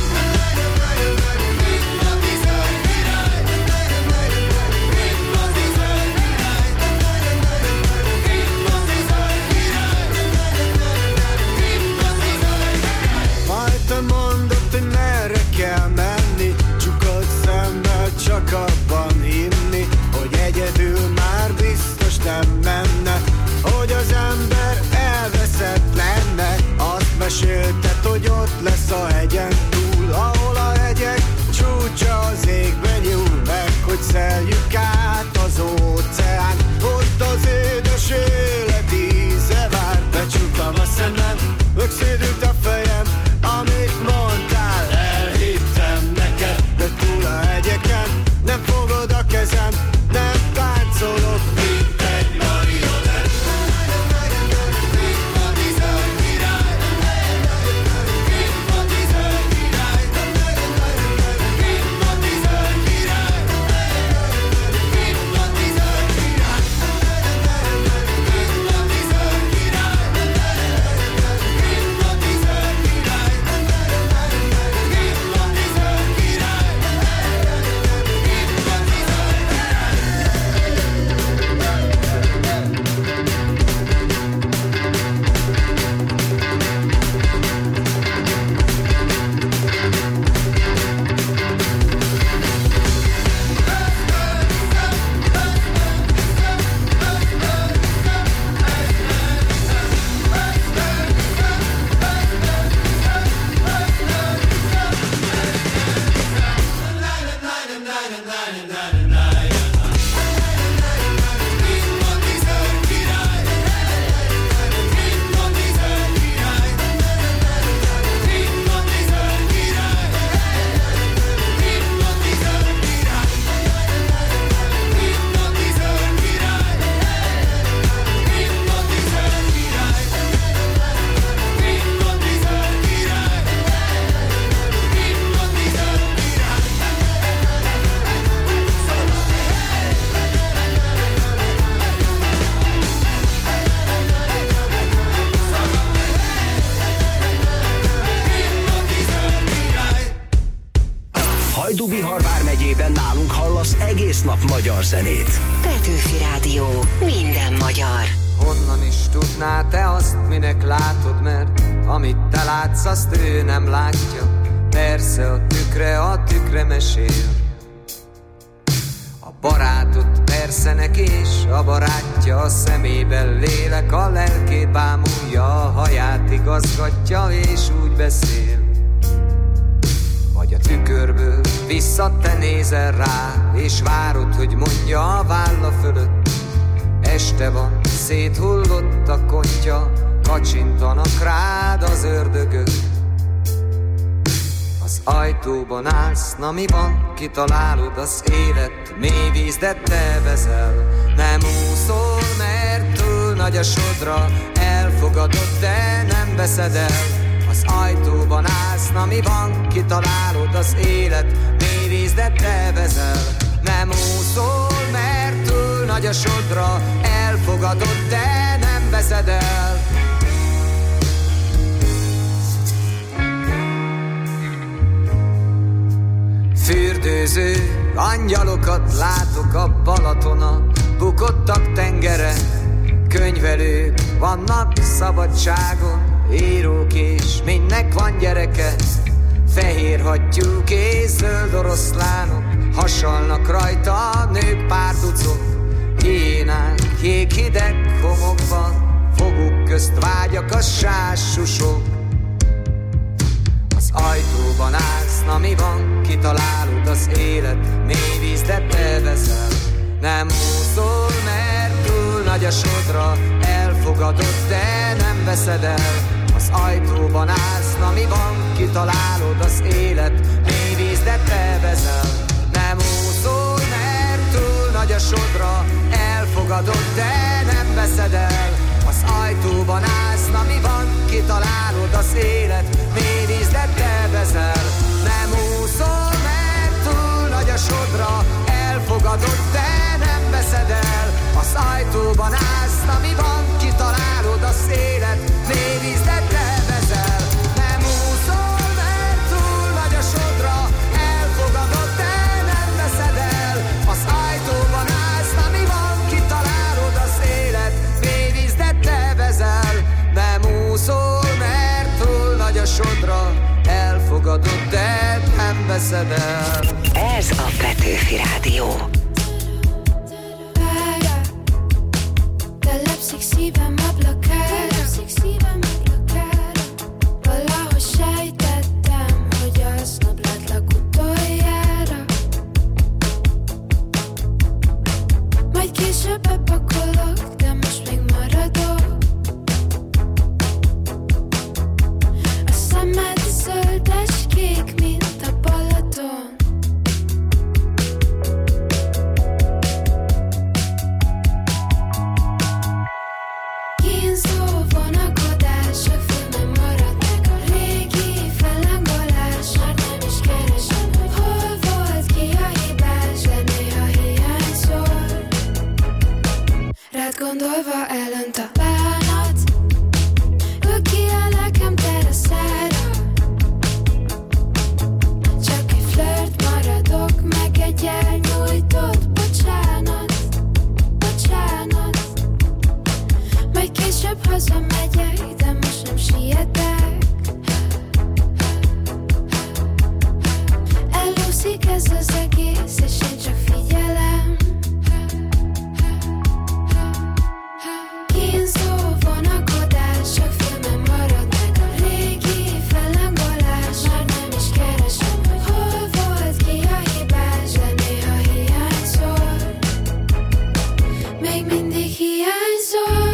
Nálunk hallasz egész nap magyar zenét. Petőfi Rádió. Minden magyar. Honnan is tudná te azt, minek látod, mert amit te látsz, azt ő nem látja. Persze a tükre mesél. A barátot persze neki is, a barátja a szemében lélek, a lelkét bámulja, a haját igazgatja, és úgy beszél. Vagy a tükörből vissza te nézel rá, és várod, hogy mondja a válla fölött. Este van, széthullott a kontya, kacsintanak rád az ördögök. Az ajtóban állsz, na mi van, kitalálod az élet, mély víz, de te vezel. Nem úszol, mert túl nagy a sodra, elfogadod, de nem veszed el. Az ajtóban állsz, na mi van, kitalálod az élet, mély víz, de te vezel. Nem úszol, mert túl nagy a sodra, elfogadod, de nem veszed el. Fürdőző angyalokat látok a Balatona, bukottak tengere. Könyvelők vannak szabadságon, írók és mindnek van gyereke. Fehér hattyúk és zöld oroszlánok, hasalnak rajta a nők pár ducok. Hiénák jéghideg homokban, foguk közt vágyak a sássusok. Az ajtóban állsz, na mi van, kitalálod az élet, mély víz, de te veszel. Nem úszol, mert túl nagy a sodra, elfogadod, de nem veszed el. Az ajtóban állsz, na mi van, kitalálod az élet, mély víz, de te veszel. Nem úszol, mert túl nagy a sodra, elfogadod, de nem veszed el. Az ajtóban állsz, na mi van, kitalálod az élet, mély víz, de te veszel. Nem úszol, mert túl nagy a sodra, elfogadod, de nem veszed el. Az ajtóban állsz, na mi van, kitalálod az élet, mély víz, de te veszel. Nem úszol, mert túl nagy a sodra, elfogadod, de nem veszed el. Az ajtóban állsz, na mi van, kitalálod az élet, mély víz, de te veszel. Nem úszol, mert túl nagy a sodra, elfogadod, de nem veszed el. Ez a Petőfi Rádió. Telepszik szívem ablakára, valahogy sejtettem, hogy aznap látlak utoljára. Majd később bepakolok, de most még maradok. A szemed zöldes kék, mint a Balaton. Kínzó vonakodás, a filmen marad meg a régi fellángolás. Már nem is keresem, hogy hol volt, ki a hibás, de néha hiányzol. Rád gondolva elönt a bánat, ül ki a lelkem teraszára. Csak egy flört maradok, meg egy elnyújtott bocsánat, bocsánat. Majd később hazamegyek, de most nem sietek. Elúszik ez az egész, és én csak figyelem. Kínzó vonakodás, a filmen marad meg a régi fellángolás. Már nem is keresem, hogy hol volt, ki a hibás, de néha hiányzol. Még mindig hiányzol.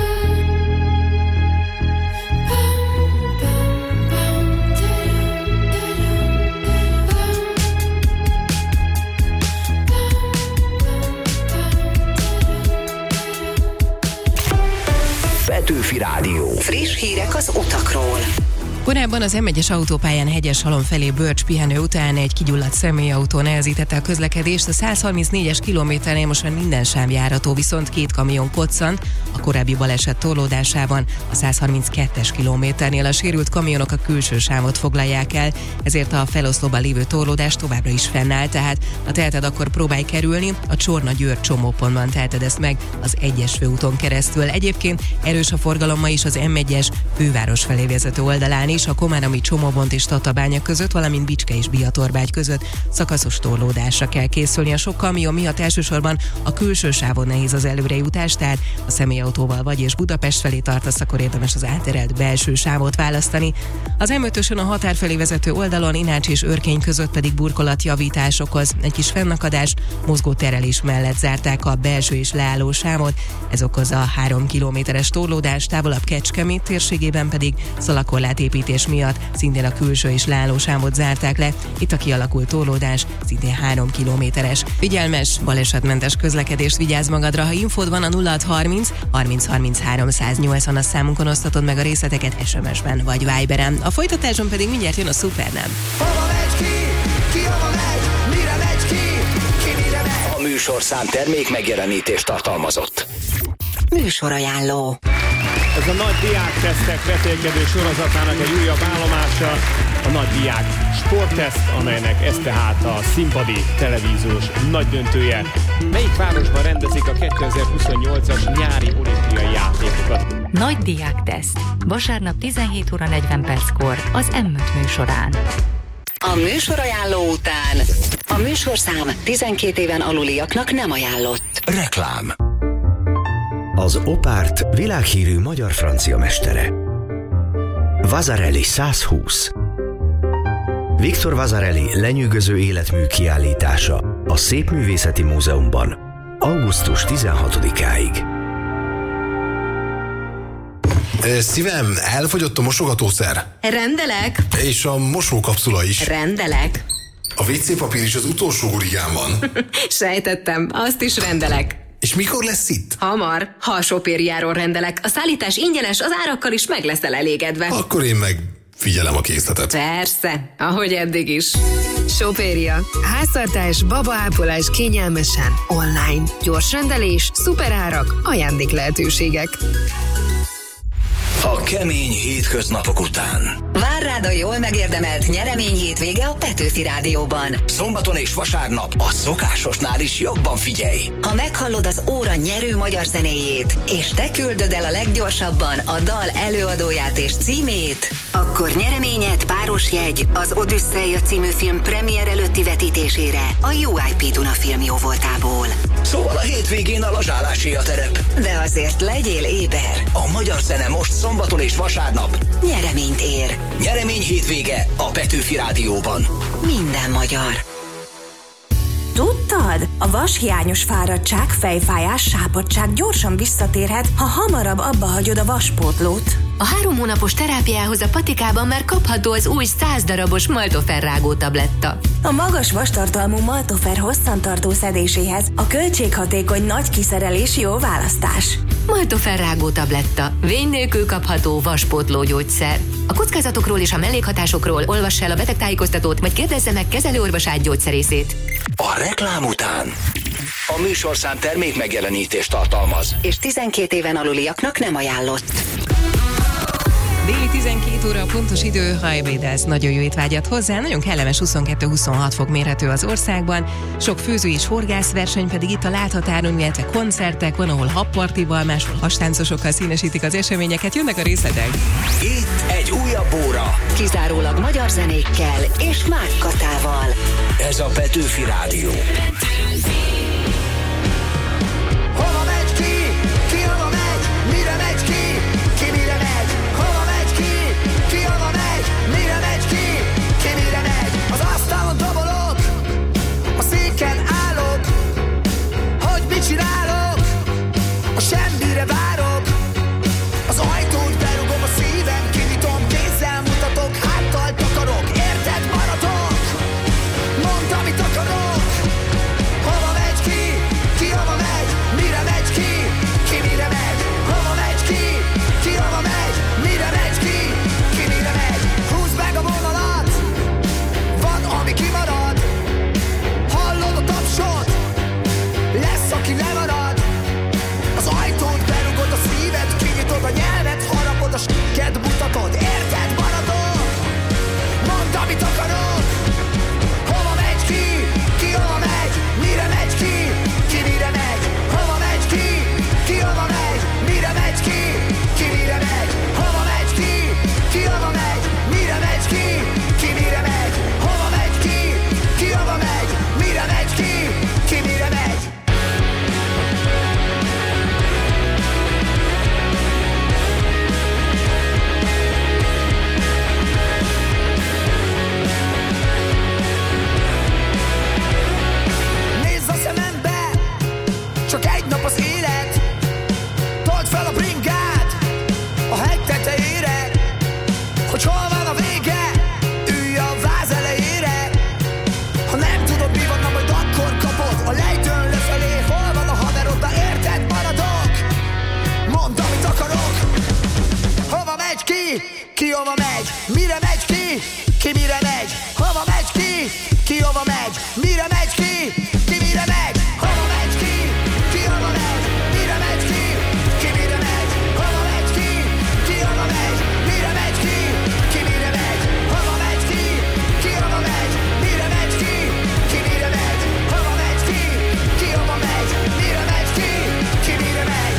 Petőfi Rádió. Friss hírek az utakról. Korábban az M1-es autópályán Hegyeshalom felé bölcs pihenő után egy kigyulladt személyautó nehezítette a közlekedést. A 134-es kilométernél most már minden sáv járható, viszont 2 kamion koccant a korábbi baleset torlódásában. A 132-es kilométernél a sérült kamionok a külső sávot foglalják el, ezért a feloszlóban lévő torlódás továbbra is fennáll, tehát ha teheted, akkor próbálj kerülni. A Csorna-Győr csomópontban teheted ezt meg az 1-es főúton keresztül. Egyébként erős a forgalom ma is az M1-es főváros felé vezető oldalán is, a Komárami csomópont és Tatabánya között, valamint Bicske és Biatorbágy között szakaszos torlódásra kell készülni. A sok kamion miatt elsősorban a külső sávon nehéz az előrejutás, tehát a személyautóval vagy és Budapest felé tartasz, akkor érdemes az átterelt belső sávot választani. Az M5-ösön a határ felé vezető oldalon Inács és Örkény között pedig burkolatjavítás okoz. Egy kis fennakadást mozgóterelés mellett zárták a belső és leálló sávot, ez okozza a 3 kilométeres torlódást, távolabb Kecskemét térségében pedig szalakorlátépítés miatt szintén a külső és leálló sávot zárták le. Itt a kialakult torlódás szintén 3 kilométeres. Figyelmes, balesetmentes közlekedést vigyázz magadra, ha infód van a 0630 30 33 180 a számunkon, osztatod meg a részleteket SMS-ben vagy Viberen. A folytatáson pedig mindjárt jön a Supernám. A műsorszám termék megjelenítést tartalmazott. Műsorajánló. Ez a nagy diáktesztek vetélkedő sorozatának egy újabb állomása, a nagy diák sportteszt, amelynek ez tehát a színpadi televíziós nagydöntője. Melyik városban rendezik a 2028-as nyári olimpiai játékokat? Nagy diákteszt. Vasárnap 17 óra 40 perckor az M5 műsorán. A műsorajánló után a műsorszám 12 éven aluliaknak nem ajánlott. Reklám. Az Opárt világhírű magyar-francia mestere. Vasarely 120. Victor Vasarely lenyűgöző életmű kiállítása a Szépművészeti Múzeumban augusztus 16-áig. Szívem, elfogyott a mosogatószer. Rendelek. És a mosókapszula is. Rendelek. A WC papír is az utolsó gurigán van. Sejtettem, azt is rendelek. És mikor lesz itt? Hamar, ha a Sopériáról rendelek. A szállítás ingyenes, az árakkal is meg leszel elégedve. Akkor én meg figyelem a készletet. Persze, ahogy eddig is. Sopéria. Háztartás, babaápolás kényelmesen, online. Gyors rendelés, szuperárak, ajándék lehetőségek. A kemény hétköznapok után. Vár rád a jól megérdemelt nyeremény hétvége a Petőfi Rádióban. Szombaton és vasárnap a szokásosnál is jobban figyelj. Ha meghallod az óra nyerő magyar zenéjét, és te küldöd el a leggyorsabban a dal előadóját és címét, akkor nyereményed páros jegy az Odüsszeia című film premier előtti vetítésére a UIP Duna film jóvoltából. Szóval a hétvégén a lazsálási a terep. De azért legyél éber. A magyar zene most szombaton és vasárnap nyereményt ér. Nyeremény hétvége a Petőfi Rádióban. Minden magyar. Tudtad? A vashiányos fáradtság, fejfájás, sápadtság gyorsan visszatérhet, ha hamarabb abba hagyod a vaspótlót. A 3 hónapos terápiához a Patikában már kapható az új 100 darabos Maltofer rágó tabletta. A magas vastartalmú Maltofer hosszantartó szedéséhez a költséghatékony nagy kiszerelés jó választás. Maltofer rágó tabletta. Vény nélkül kapható vaspótló gyógyszer. A kockázatokról és a mellékhatásokról olvass el a betegtájékoztatót, vagy kérdezze meg kezelőorvosát, gyógyszerészét. A reklám után a műsorszám termék megjelenítést tartalmaz. És 12 éven aluliaknak nem ajánlott. Déli 12 óra a pontos idő, ha ebédelsz, nagyon jó étvágyat hozzá, nagyon kellemes 22-26 fok mérhető az országban, sok főző és horgászverseny pedig itt a láthatáron, illetve koncertek, van, ahol habpartival, máshol hastáncosokkal színesítik az eseményeket, jönnek a részletek. Itt egy újabb óra. Kizárólag magyar zenékkel és Mák Katával. Ez a Petőfi Rádió. Hova megy ki? Ki hova megy? Mire megy ki? Ki mire megy? Hova megy ki? Ki hova megy? Mire megy ki? Ki mire megy? Az asztalon dobolok, a széken állok, hogy mit csinálok? A semmire várok, az ajtót berugom, a szívem kinyitom, kézzel mutatok, háttal takarok, érted maradok? Mondd, amit akarok, csak egy nap az élet. Told fel a bringád a hegy tetejére, hogy hol van a vége, ülj a váz elejére. Ha nem tudod mi van, na majd akkor kapod a lejtőn lefelé, hol van a haverod, de érted maradok. Mondd, amit akarok. Hova megy ki? Ki hova megy? Mire megy ki? Ki mire megy? Hova megy ki? Ki hova megy? Mire megy ki? Ki mire megy? Hova megy ki? Ki hova megy? Mire megy ki? Ki mire megy? Hova megy ki? Ki hova megy? Mire megy ki? Ki mire megy? Hova megy ki? Ki hova megy? Mire megy ki? Ki mire megy? Hova megy ki? Ki hova megy? Mire megy ki? Ki mire megy?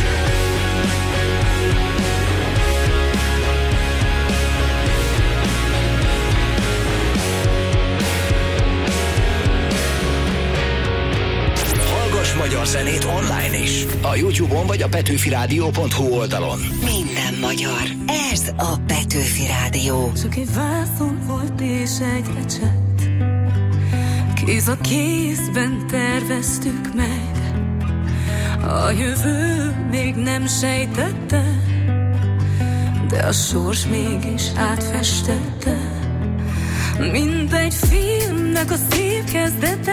Hallgass magyar zenét online is. A YouTube-on vagy a petőfiradio.hu oldalon. Minden magyar. Ez a Petőfi Rádió. Csak egy vászon volt és egy ecset, kéz a kézben terveztük meg. A jövő még nem sejtette, de a sors mégis átfestette. Mint egy filmnek a szép kezdete,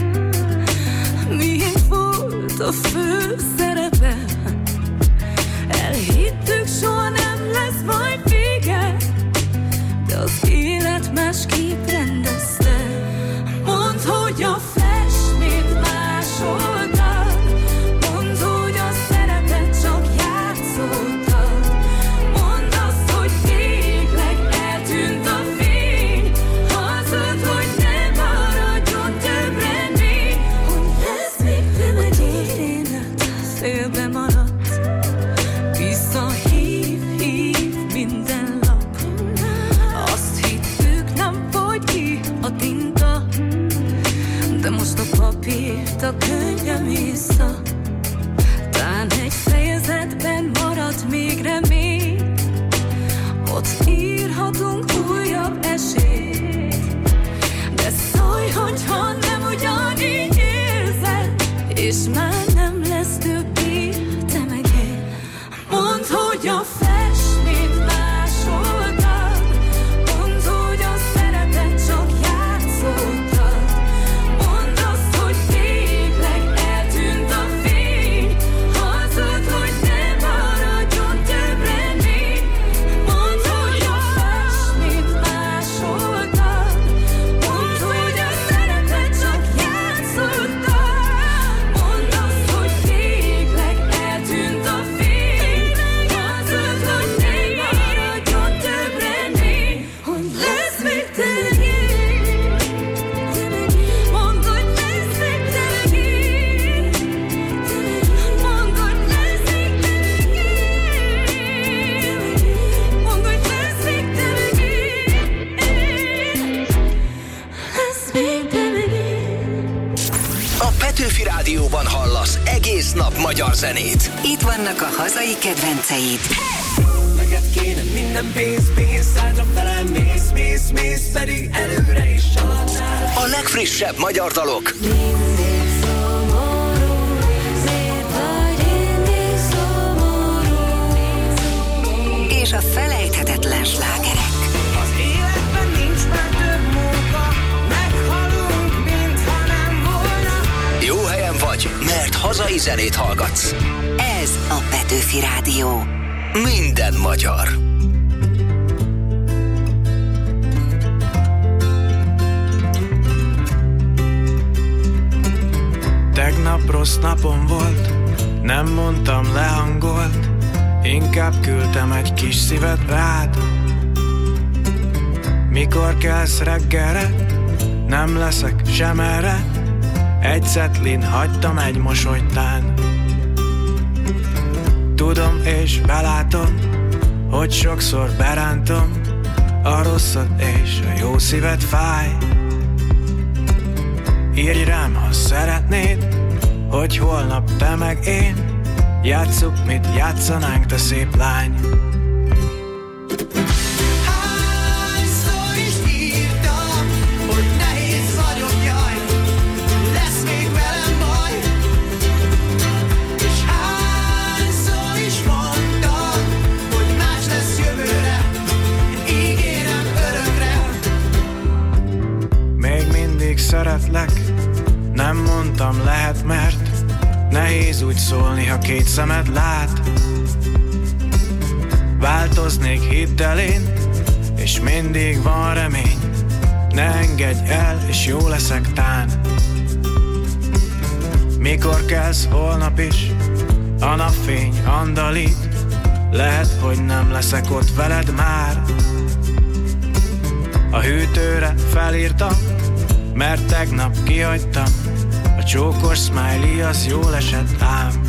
miénk volt a fő szerepe. Elhittük, soha nem lesz majd vége, de az élet másképp rendezte. Mondd, hogy a festményt másoltad, mondd, hogy a szerepet csak játszottad. Mondd azt, hogy végleg eltűnt a fény, hazud, hogy nem maradjon több remény. Hogy lesz még remedélet, félbe maradt, visszahív, hív minden lap. Azt hittük, nem fogy ki a tinta, de most a papírt a könyvem vissza. Tán egy fejezetben marad még remény, ott írhatunk újabb esélyt. De szólj, hogyha nem ugyanígy érzed, és már nem lesz többé te meg én. Mondd, hogy a festményt másoltad, mondd, hogy a szerepet csak játszottad. Mondd azt, hogy végleg eltűnt a fény, hazud, hogy nem maradjon több remény. Mondd, hogy a festményt másoltad, mondd, hogy a szerepet csak játszottad. Mondd azt, hogy végleg eltűnt a fény, hazud, hogy nem maradjon több remény. Hogy lesz még te megint, mondd, hogy lesz még te megint, mondd, hogy lesz még te megint, mondd, hogy lesz még te megint, lesz még te megint. A Petőfi Rádióban hallasz egész nap magyar zenét. Itt vannak a hazai kedvenceid. Neked kéne minden pénz, szádra felem, mész, pedig előre is csaladnál. A legfrissebb magyar dalok. És a felejthetetlen slágerek. Az életben nincs már több munka, meghalunk, mintha nem volna. Jó helyen vagy, mert hazai zenét hallgatsz. Ez a Petőfi Rádió. Minden magyar. Tegnap rossz napom volt, nem mondtam lehangolt, inkább küldtem egy kis szívet rád. Mikor kelsz reggelre, nem leszek sem erre, egy szetlin hagytam egy mosolytán. Tudom és belátom, hogy sokszor berántom a rosszat és a jó szíved fáj. Írj rám, ha szeretnéd, hogy holnap te meg én játsszuk, mit játszanánk, te szép lány. Hányszor is írtam, hogy nehéz vagyok, jaj, lesz még velem baj. mert nehéz úgy szólni, ha két szemed lát. Változnék, hidd el én, és mindig van remény. Ne engedj el, és jó leszek tán. Mikor kelsz holnap is, a napfény andalít. Lehet, hogy nem leszek ott veled már. A hűtőre felírtam, mert tegnap kihagytam. A csókos smiley az jól esett ám.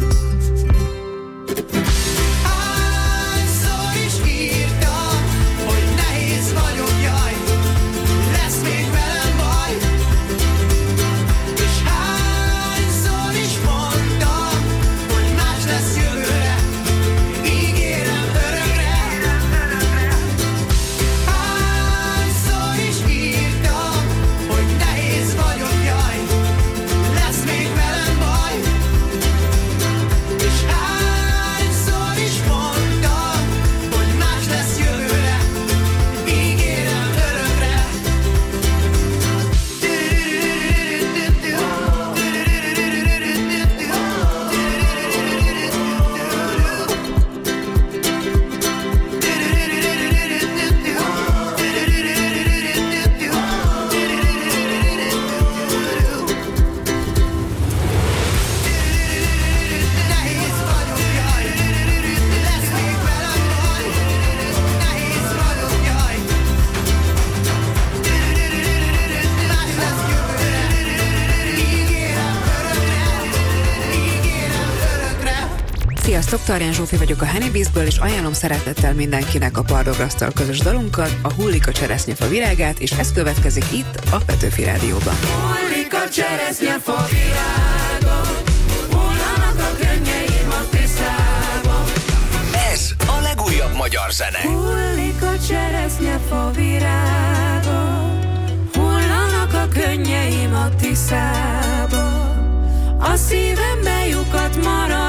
Sziasztok, Tarján Zsófi vagyok a Honeybees-ből, és ajánlom szeretettel mindenkinek a Pardograsztal közös dalunkat, a Hullik a cseresznyefa virágát, és ez következik itt a Petőfi Rádióban. Hullik a cseresznyefa virága, hullanak a könnyeim a tiszába. Ez a legújabb magyar zene. Hullik a cseresznyefa virága, hullanak a könnyeim a tiszába. A szívembe lyukat mara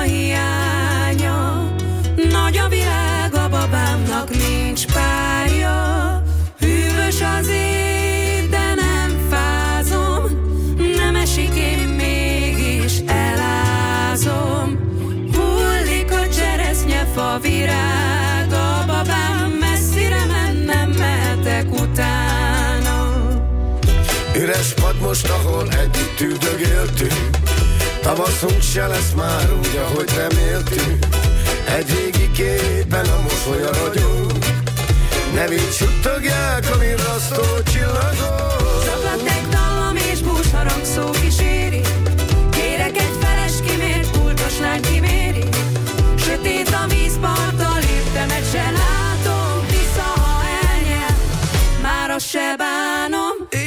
hiánya, nagy a világ, a babámnak nincs párja. Hűvös az év, de nem fázom, nem esik, én mégis elázom. Hullik a cseresznyefa virága, babám messzire mennem, mehetek utána. Üres pad most, ahol együtt üldögéltünk, tavaszunk se lesz már úgy, ahogy reméltünk. Egy régi képen a mosolya ragyog, nevét suttogják a virrasztó csillagok. Zaklatek dallam és búsharang szó kíséri, kérek egy feles kimért pultos lány kiméri. Sötét a vízparttal, értemet se látom, vissza ha elnyel, már azt se bánom.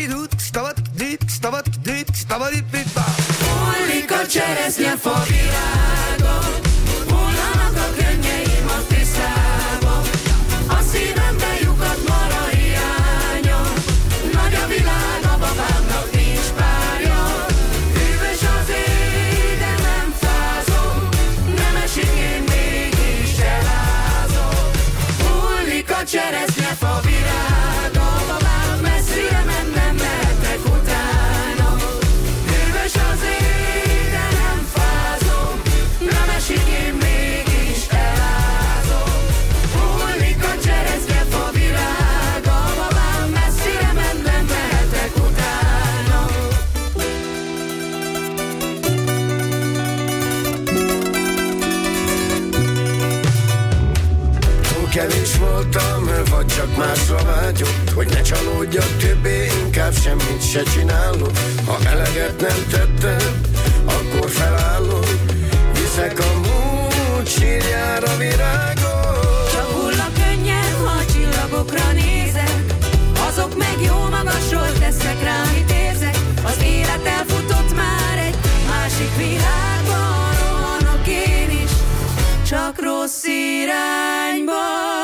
Hullik a cseresznyefa virága, hullanak a könnyeim a tiszába. A szívembe lyukat mara hiánya, nagy a világ, a babámnak nincs párja. Hűvös az éj, de nem fázom, nem esik, én mégis elázom. Hullik a cseresznyefa virága, babám messzire mennem, mehetek utána. Hűvös az éj, de nem fázom, nem esik, én mégis elázom. Hullik a cseresznyefa virága, babám messzire mennem, mehetek utána. Túl kevés voltam, vagy csak másra vágyott, hogy ne csalódjak többé, inkább semmit se csinálok. Ha eleget nem tettem, akkor felállok, viszek a múlt sírjára virágot. Csak hull a könnyem, ha a csillagokra nézek, azok meg jó magasról tesznek rá, amit érzek. Az élet elfutott már egy másik világban, rohanok én is, csak rossz irányba.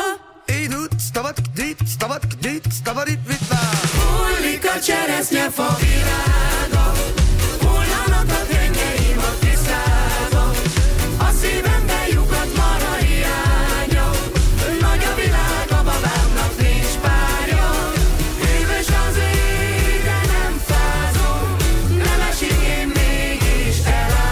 Hullik a cseresznyefa virága, hullanak a könnyeim a tiszába. A szívembe lyukat mara hiánya, nagy a világ, a babámnak nincs párja. Hűvös az éj, de nem fázom, nem esik, én mégis elázom.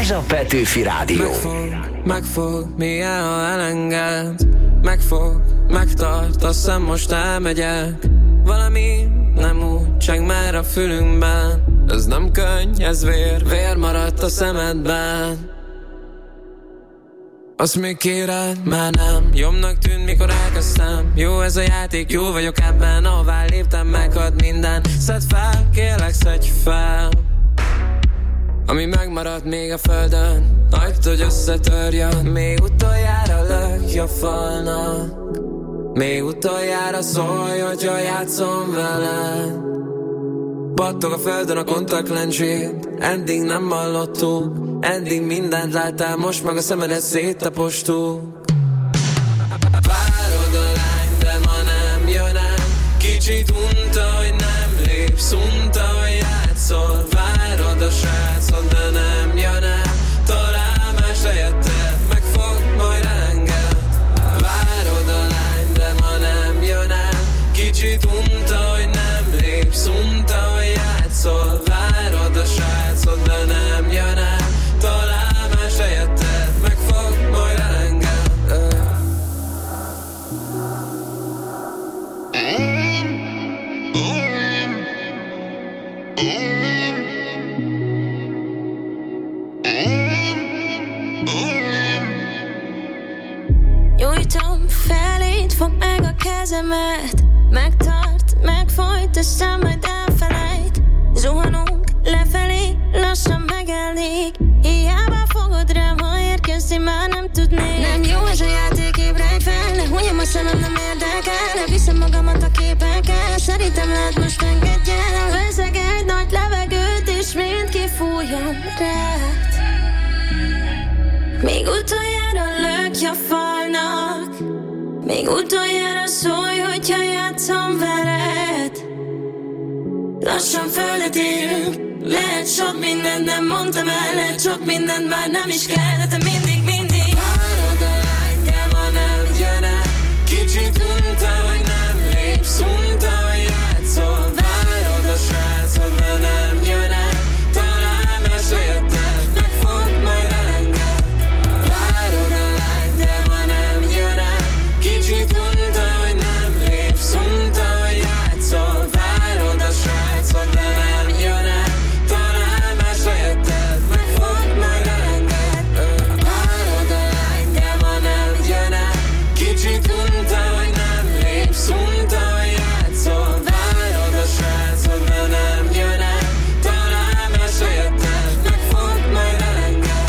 Ez a Petőfi Rádió. Megfog, milyen ha elenged. Megtart, azt hiszem most elmegyek. Valami nem úgy, csak már a fülünkben. Ez nem könny, ez vér maradt a szemedben. Azt még kéred, már nem. Jobbnak tűnt, mikor elkezdtem. Jó ez a játék, jó vagyok ebben. Ahová léptem, meghad minden. Szedd fel, kérlek, szedj fel. Ami megmaradt még a földön, hagyd, hogy összetörjön. Még utoljára lökj a falnak. Még utoljára szólj, hogyha játszom veled. Battog a földön a kontaktlencsét. Eddig nem hallottuk. Eddig mindent láttál, most meg a szemedet széttapostuk. Várod a lány, de ma nem jön el. Kicsit unta, hogy nem lépsz, unta, hogy játszol. Várod a srácot, de nem jön el. Talán más helyette megfog, majd elenged. Várod a lány, de ma nem jön el. Kicsit unta, hogy nem lépsz, unta, hogy játszol. Várod a srácot, de nem jön el. Talán más helyette megfog, majd elenged. Nyújtom feléd, fog meg a kezemet. Megtart, megfojt, aztán majd elfelejt. Zuhanunk lefelé, lassan megelnék. Hiába fogod rám, ha érkezni már nem tudnék. Nem jó ez a játék, ébredj fel. Ne hunyom a szemem, nem érdekel. Ne viszem magamat a képekkel. Szerintem lehet most engedj el. Veszek egy nagy levegőt, és mind kifújom rád. Még utoljára lökj a falnak. Még utoljára szólj, hogyha játszom veled. Lassan földet érünk. Lehet sok mindent nem mondtam el. Lehet sok mindent már nem is kell. De te mindig várod a lány, de ma nem jön el. Kicsit unta, hogy nem lépsz, unta, hogy játszol. Várod a srácot, de nem jön el. Talán mesélted, megfog, majd elenged. Várod a lány, de ma nem jön el. Kicsit unta, hogy nem lépsz, unta, hogy játszol. Várod a srácot, de nem jön el. Talán más helyetted megfog, majd elenged. Várod a lány, de ma nem jön el. Kicsit unta, hogy nem lépsz, unta, hogy játszol. Várod a srácot, de nem jön el. Talán más helyetted megfog, majd elenged.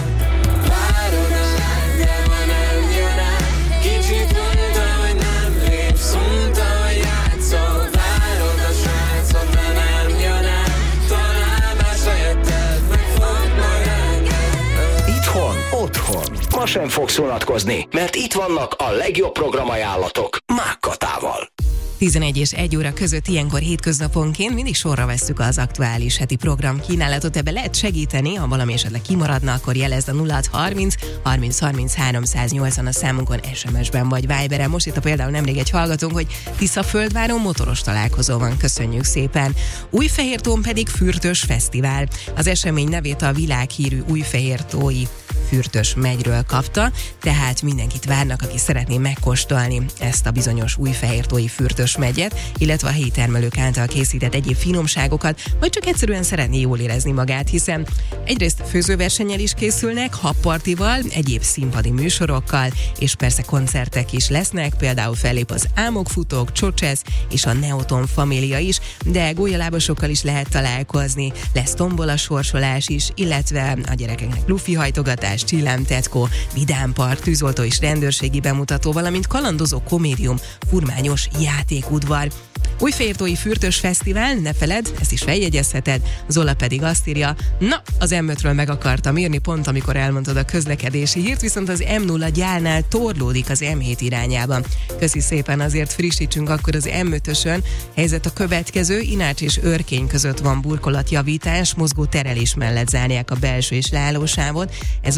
Várod a lány, de ma nem jön el. Kicsit unta, hogy nem lépsz, unta, hogy játszol. Várod a srácot, de nem jön el. Talán más helyetted megfog, majd elenged. Itthon, otthon. Ma sem fogsz unatkozni, mert itt vannak a legjobb programajánlatok Mákkatával. 11 és 1 óra között ilyenkor hétköznaponként mindig sorra vesszük az aktuális heti program kínálatot. Ebbe lehet segíteni, ha valami esetleg kimaradna, akkor jelezd a 0630 30 30 380 a számunkon SMS-ben vagy Viberen. Most itt a például nemrég egy hallgatónk, hogy Tiszaföldváron motoros találkozó van, köszönjük szépen. Újfehértón pedig Fürtös Fesztivál. Az esemény nevét a világhírű újfehértói Fürtös megyről kapta, tehát mindenkit várnak, aki szeretné megkóstolni ezt a bizonyos újfehértói Fürtös megyet, illetve a helyi termelők által készített egyéb finomságokat, vagy csak egyszerűen szeretné jól érezni magát, hiszen egyrészt főzőversennyel is készülnek, habpartival, egyéb színpadi műsorokkal, és persze koncertek is lesznek, például fellép az Álmokfutók, Csocsesz és a Neoton Família is, de gólyalábasokkal is lehet találkozni, lesz tombola sorsolás is, illetve a gyerekeknek lufihajtogatás, csillámtetkó, vidámpark, tűzoltó és rendőrségi bemutató, valamint kalandozó komédium, furmányos játékudvar. Újfehértói Fürtös Fesztivál, ne feledd, ezt is feljegyezheted. Zola pedig azt írja, na, az M5-ről meg akartam írni pont, amikor elmondtad a közlekedési hírt, viszont az M0 gyálnál torlódik az M7 irányába. Köszi szépen, azért frissítsünk akkor az M5-ösön. Helyzet a következő, Inács és Örkény között van burkolatjavítás, mozgó terelés mellett zárják a belső és leállósávot. Ez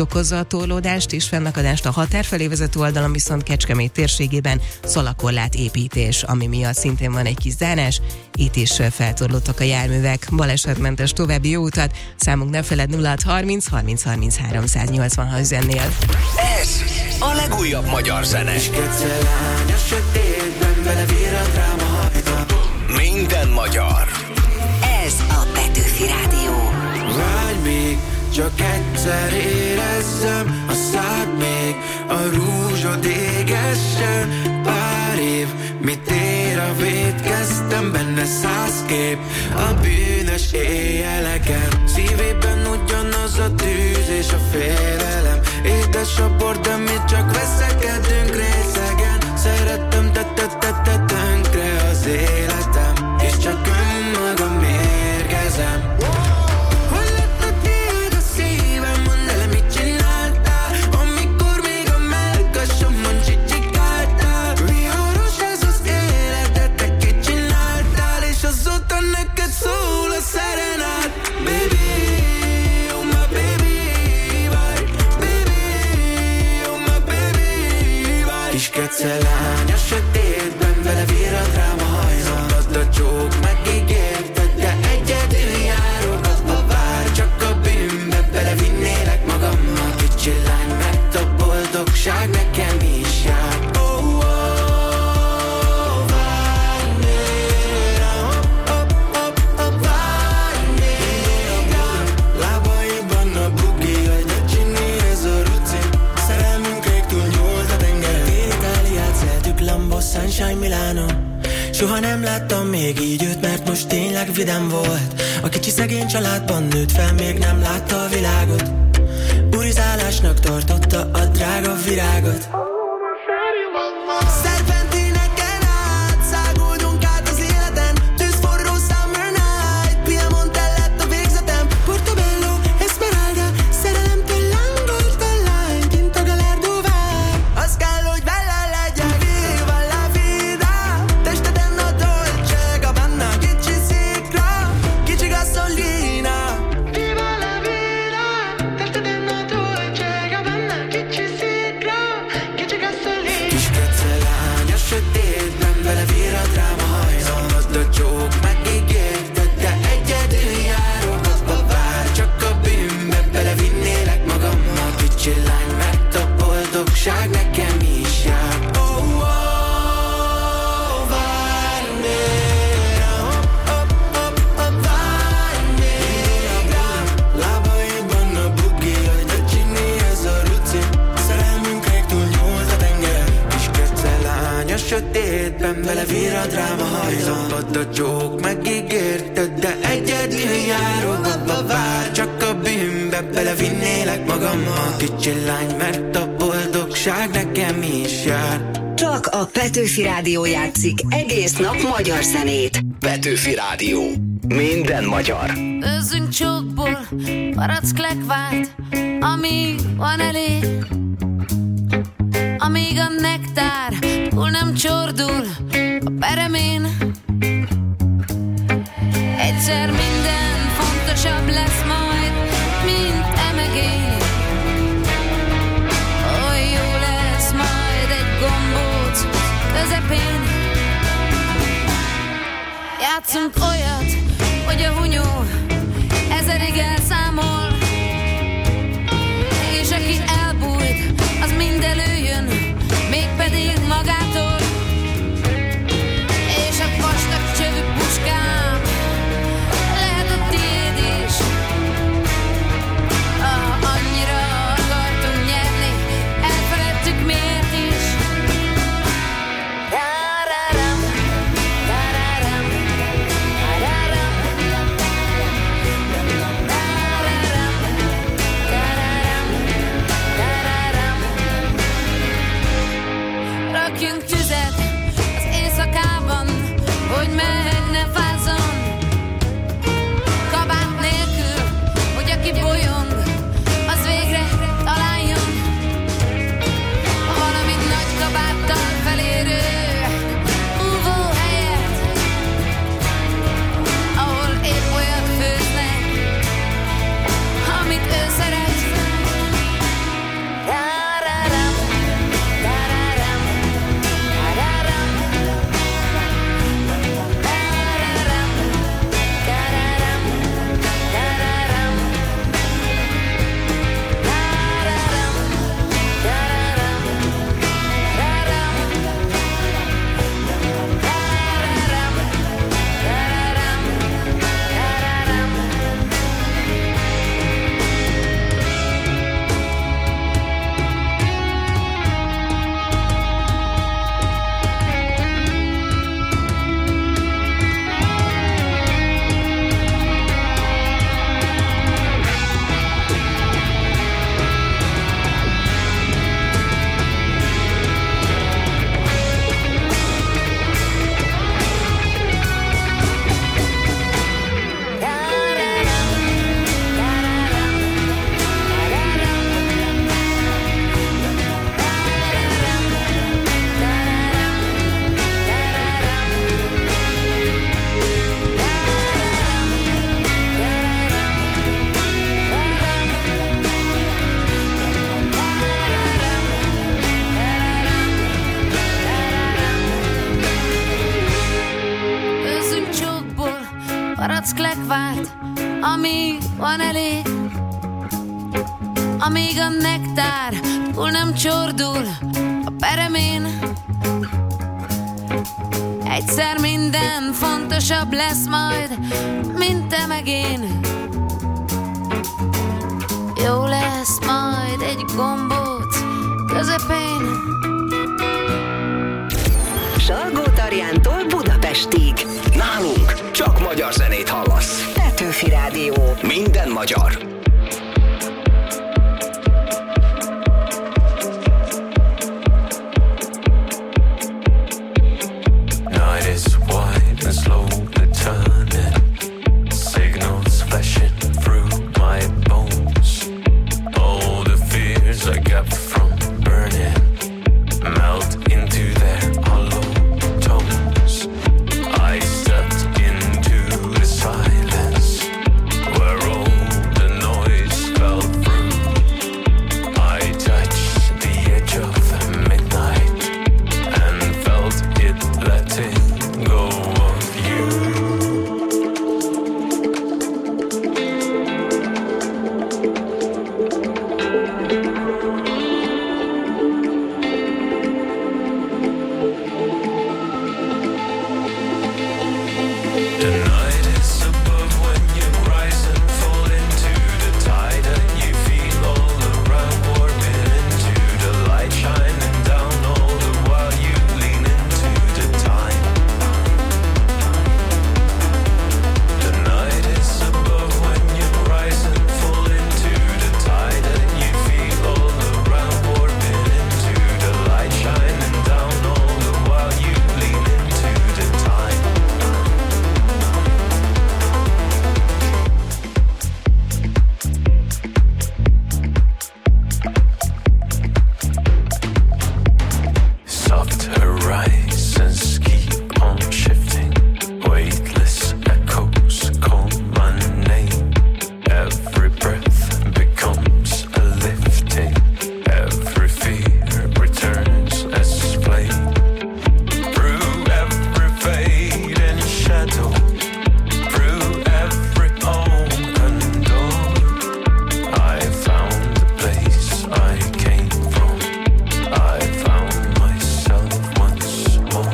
okozza a torlódást és fennakadást, a határ felé vezető oldalon viszont Kecskemét térségében szalakorlát építés, ami miatt szintén van egy kis zárás. Itt is feltorlódtak a járművek. Balesetmentes további jó utat, számunk ne feled 0630 30 33 180, ha üzennél. Ez a legújabb magyar zene. Minden magyar. Ez a Petőfi Rádió. Vágy még, csak egyszer érezzem a szád még, a rúzsod égessen. Pár év, mit ér a vétkeztem, benne 100 kép a bűnös éjjeleken. Szívében ugyanaz a tűz és a félelem. Édes a bor, de mi csak veszekedünk részegen. Szerettem, te tönkre az életem, és csak önmagam mérgezem. Hogy lett tiéd a szívem, mondd el, mit csináltál, amikor még a mellkasomon csicsikáltál. Viharos ez az élet, de te kit csináltál, és azóta neked szól a szerenát. Baby, oh my baby, vagy baby, oh my baby, vagy kis kecelány a sötétben, vele virrad rám a hajzom. Add a csók, megígérted, de egyedül járok, abba vár, csak a bűnbe belevinnélek magammal. Kicsi lány, mert a boldogság nekem is jár. Sunshine Milano. Soha nem láttam még így őt, mert most tényleg vidám volt. A kicsi szegény családban nőtt fel, még nem látta a világot. Urizálásnak tartotta a drága virágot. Szerpentineken át száguldunk át az életen. Tűzforró summer night, Piemonte lett a végzetem. Portobello, Esmeralda, szerelemtől lángolt a lány, kint a Gallardo vár. Az kell, hogy vele legyen. Boldogság nekem is jár. Lábaiban a buki, hogy a csini, ez a ruci. Szerelmünknek túl nyúlt a tengeren. Kis kecelány a sötétben, vele virrad rám a hajzom. Add a csók, megígérted, de egyedül járok, abba vár, csak a bűnbe belevinnélek magammal. Kicsi lány, mert a boldogság nekem is jár. Csak a Petőfi Rádió játszik egész nap magyar zenét. Petőfi Rádió. Minden magyar. Őzzünk csókból, parack lekvárt, amíg van elég. Amíg a nektár túl nem csordul a peremén. Egyszer minden fontosabb lesz majd, mint emegény. Oly jó lesz majd egy gombóc közepén. Játszunk olyat, hogy a hunyó ezerig elszámol, és aki elbújt, az mind előjön, mégpedig magától. És a vastag csövű puskám lehet a tiéd is. Annyira akartunk nyerni, elfeledtük miért is. Tararam, tararam, tararam, tararam, tararam, tararam. Rakjunk tüzet az éjszakában, hogy meg ne fázzon. Kabát nélkül, hogy aki bolyong, az végre találjon valamit nagy kabáttal felérő úvó helyet, ahol épp olyat főznek, amit ő szeret. palack lekvárt, amíg van elég, amíg a nektár túl nem csordul a peremén. Egyszer minden fontosabb lesz majd, mint te meg én. Jó lesz majd egy gombóc közepén. Salgótarjántól Budapestig. Nálunk csak magyar zenét hallasz. Petőfi Rádió. Minden magyar. Night is wide and slowly turning. Signals flashing through my bones. All the fears I kept from burning melt into their hollow tones. I stepped into the silence where all the noise fell through. I touched the edge of midnight and felt it letting go of you. The night is above when you rise and fall into the tide, and you feel all around warming into the light, shining down all the while you lean into the time. The night is above when you rise and fall into the tide, and you feel all around warming into the light, shining down all the while you lean into the time. Soft horizons keep on shifting. Weightless echoes call my name. Every breath becomes a lifting. Every fear returns as flame. Through every fade and shadow, through every open door, I found the place I came from. I found myself once more.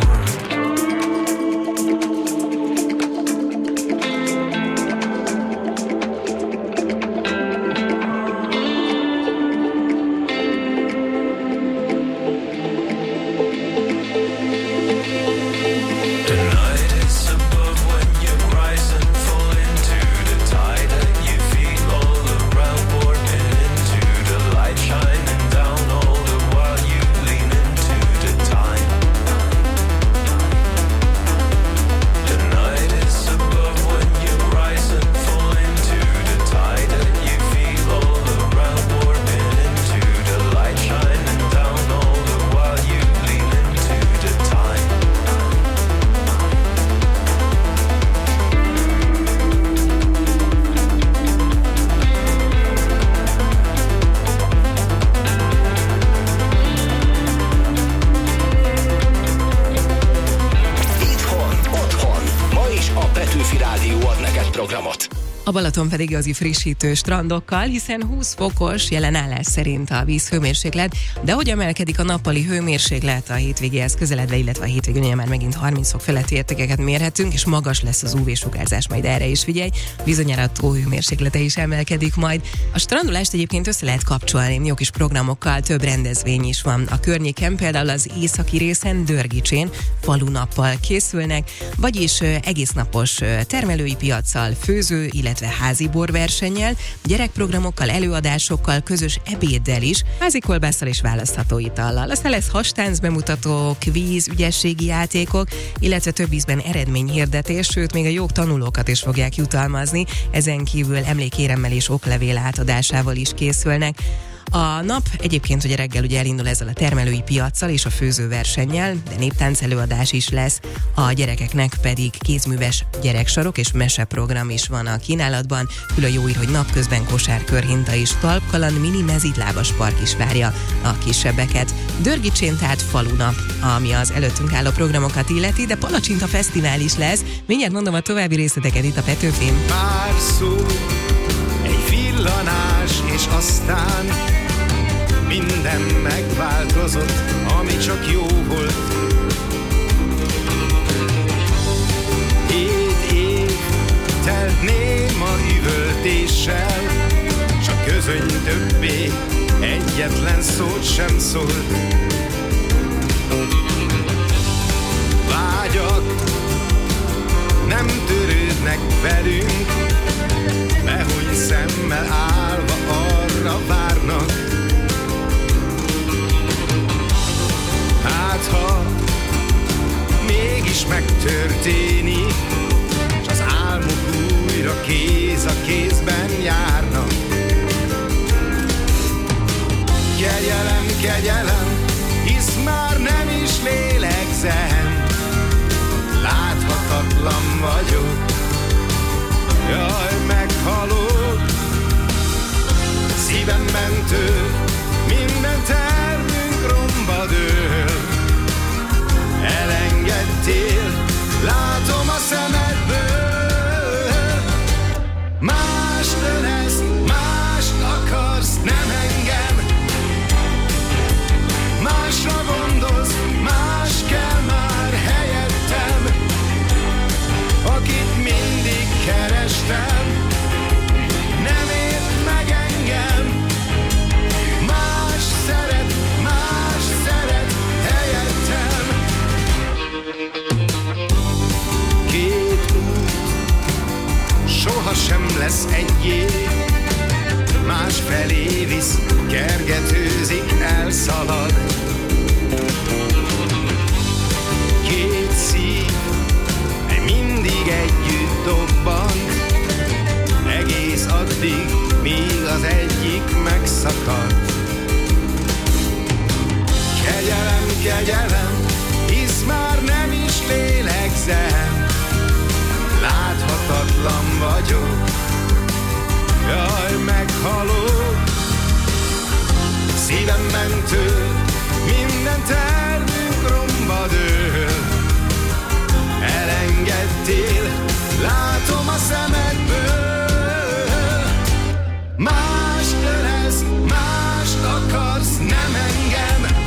The night is above when you rise and fall into the tide, and you feel all around warming into the light, shining down all the while you lean into the time. The night is above when you rise and fall into the tide, and you feel all around warming into the light, shining down all the while you lean into the time. Itthon, otthon. Ma is a Petőfi Rádió ad neked programot. A Balaton pedig igazi frissítő strandokkal, hiszen 20 fokos jelenállás szerint a vízhőmérséklet, de hogy emelkedik a nappali hőmérséklet a hétvégéhez közeledve, illetve a hétvégén már megint 30 fok feletti értékeket mérhetünk, és magas lesz az UV-sugárzás, majd erre is figyelj, bizonyára a tó hőmérséklete is emelkedik majd. A strandolást egyébként össze lehet kapcsolni, jó kis programokkal, több rendezvény is van. A környéken például az északi részen, Dörgicsén falunappal készülnek, vagyis egésznapos termelői piaccal, főző, illetve házi borversennyel, gyerekprogramokkal, előadásokkal, közös ebéddel is, házi kolbásszal és választható itallal. Aztán lesz hastánc bemutató, kvíz, ügyességi játékok, illetve több ízben eredményhirdetés, sőt még a jogtanulókat is fogják jutalmazni, ezen kívül emlékéremmel és oklevél átadásával is készülnek. A nap egyébként ugye reggel ugye elindul ezzel a termelői piaccal és a főzőversennyel, de néptánc előadás is lesz, a gyerekeknek pedig kézműves gyereksarok és meseprogram is van a kínálatban, külön jó ír, hogy napközben kosárkörhinta és talpkaland mini mezitlábas park is várja a kisebbeket. Dörgicsén tehát falunap, ami az előttünk álló programokat illeti, de Palacsinta Fesztivál is lesz. Mindjárt mondom a további részleteket itt a Petőfin. Pár szó, egy villanás, és aztán minden megváltozott, ami csak jó volt. 7 év telt néma üvöltéssel, s a közöny többé egyetlen szót sem szólt. Vágyak nem törődnek velünk, behúny szemmel állva arra várnak. Hát ha mégis megtörténik, s az álmok újra kéz a kézben járnak. Kegyelem, kegyelem, hisz már nem is lélegzem, láthatatlan vagyok, jaj, meghalok. Szívemben tör, minden tervünk romba dől. Elengedtél, látom a szemedből. Mást ölesz, mást akarsz, nem engem. Másra gondolsz, más kell már helyettem. Akit mindig kerestem, nem ért meg engem. Más szeret helyettem. Két út sohasem lesz egyé, más felé visz, kergetőzik, elszalad. Két szív mindig együtt dobban, egész addig, míg az egyik megszakad. Kegyelem, kegyelem, hisz már nem is lélegzem, láthatatlan vagyok, jaj, meghalok. Szívemben tör, minden tervünk romba dől. Elengedtél, látom a szemedből. Mást ölesz, mást akarsz, nem engem.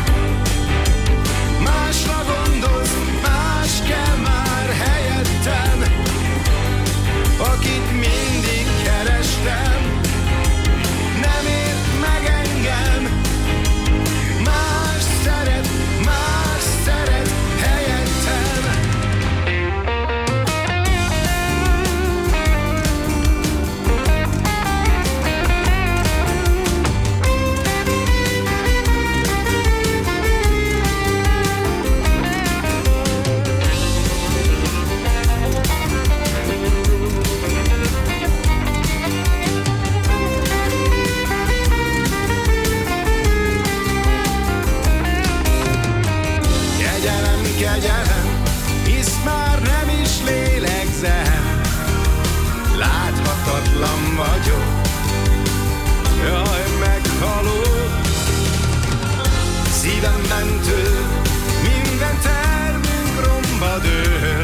Másra gondolsz, más kell már helyettem. Akit mindig kerestem, nem ért meg engem. Más szeret helyettem. Kegyelem, hisz már nem is lélegzem, láthatatlan vagyok, jaj, meghalok. Szívemben tör, minden tervünk romba dől.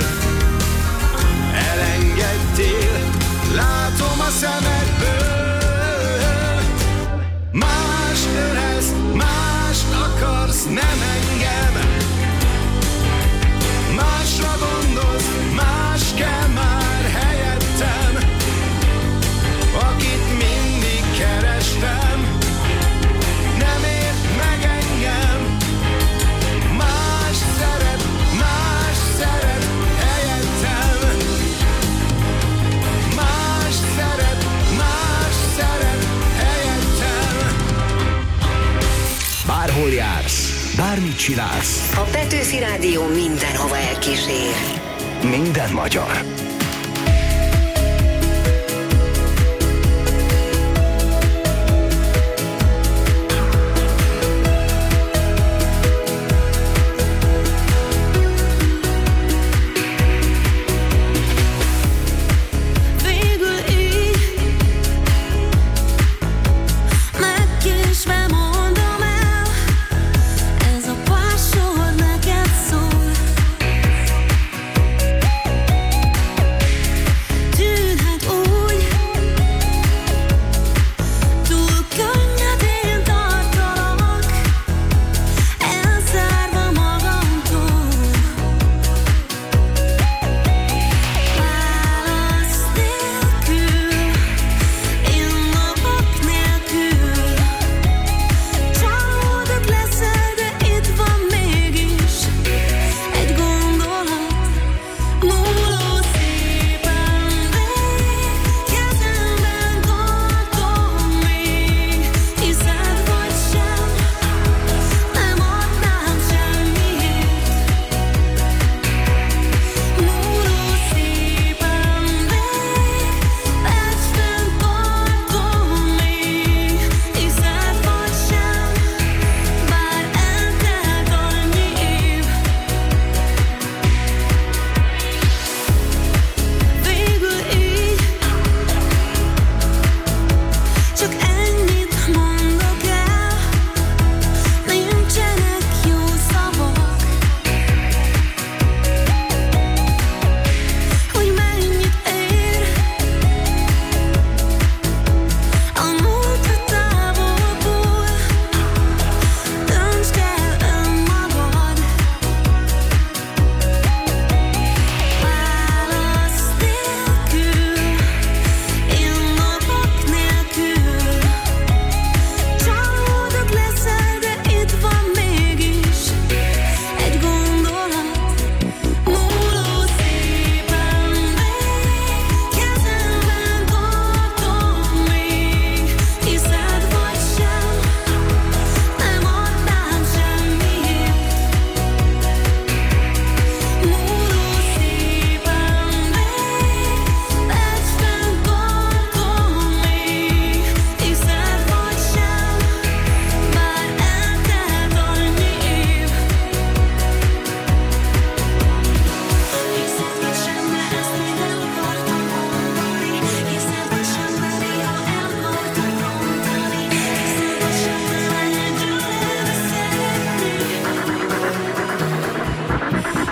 Elengedtél, látom a szemedből. Mást ölesz, mást akarsz, nem engem. Másra gondolsz, más kell már helyettem. Akit mindig kerestem, nem ért meg engem. Más szeret helyettem. Más szeret helyettem. Bárhol jársz, bármit csinálsz, A Petőfi Rádió mindenhova elkísér. minden magyar.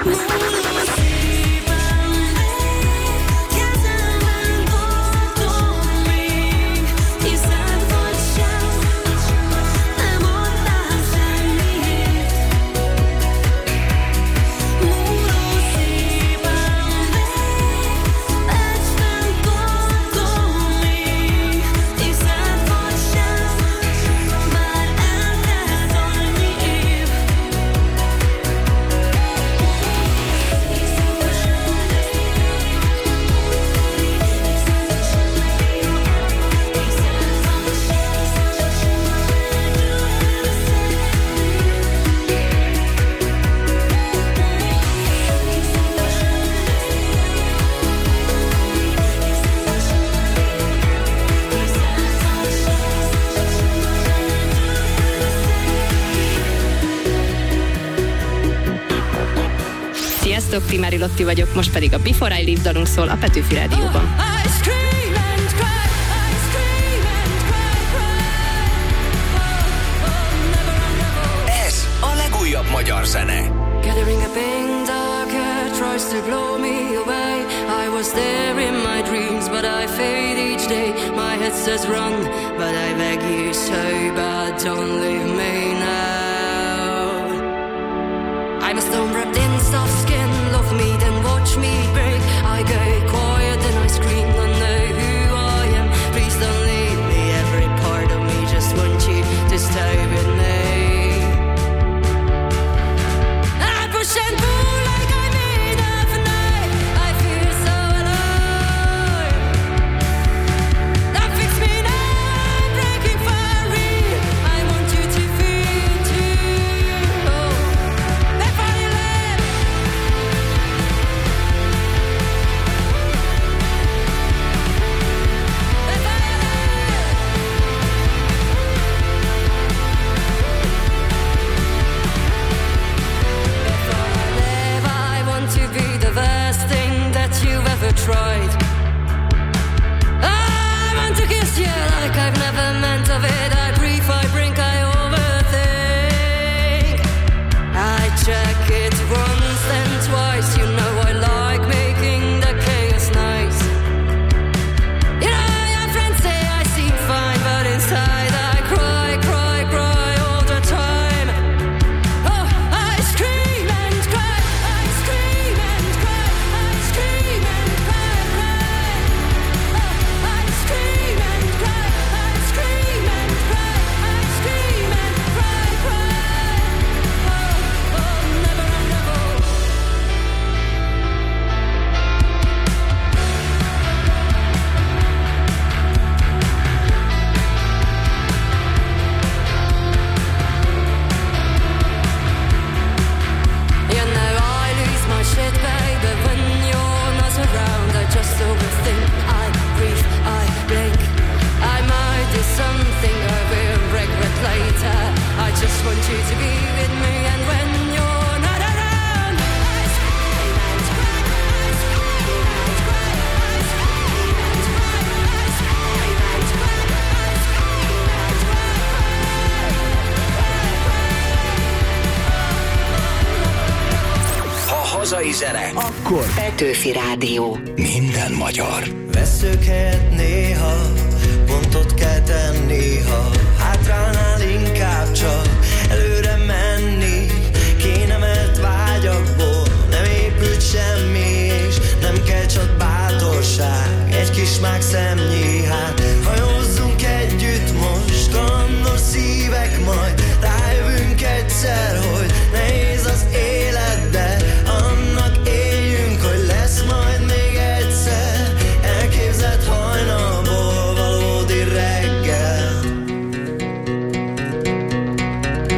Sziasztok, Timári Lotti vagyok, most pedig a Before I Leave dalunk szól a Petőfi Rádióban. Ez a legújabb magyar zene. Gathering a pain darker tries to blow me away. I was there in my dreams, but I fade each day. My head says run, but I beg you so bad, don't leave me now. I'm a stone wrapped in soft skin. Love me, then watch me break. I go quiet, then I scream. Don't know who I am. Please don't leave me. Every part of me just wants you to stay with me. I push and pull like I'm made of night. I feel so alive. Don't fix me now. I'm breaking for real. I want you to feel too. Oh, that's why you left. Tried. I want to kiss you like I've never meant of it. I brief, I brink, I overthink. I check it once and twice. You know I like making the chaos nice. You know your friends say I seem fine, but inside I cry, cry, cry all the time. Oh, I scream and cry, I scream and cry, I scream and cry. I scream and cry, I scream and cry, I scream and cry, cry. Oh, oh, never and never. You know I lose my shit, baby, when you're not around. I just overthink, I breathe, I blink. I might do something I will regret later. I just want you to be with me, and when you're not around, I scream and cry, I scream and cry, I scream and cry, I scream and cry, I scream and Ha hazai zene, akkor Petőfi Rádió. minden magyar. Veszők helyett néha pontot kell tenni, ha hátránál inkább csak előre menni kéne, mert vágyakból nem épült semmi, és nem kell csak bátorság, egy kis mágszemnyi. Hát hajózzunk együtt most, kalandos szívek, majd rájövünk egyszer, hogy nehéz az élet, de annak éljünk, hogy lesz majd még egyszer elképzelt hajnalból valódi reggel.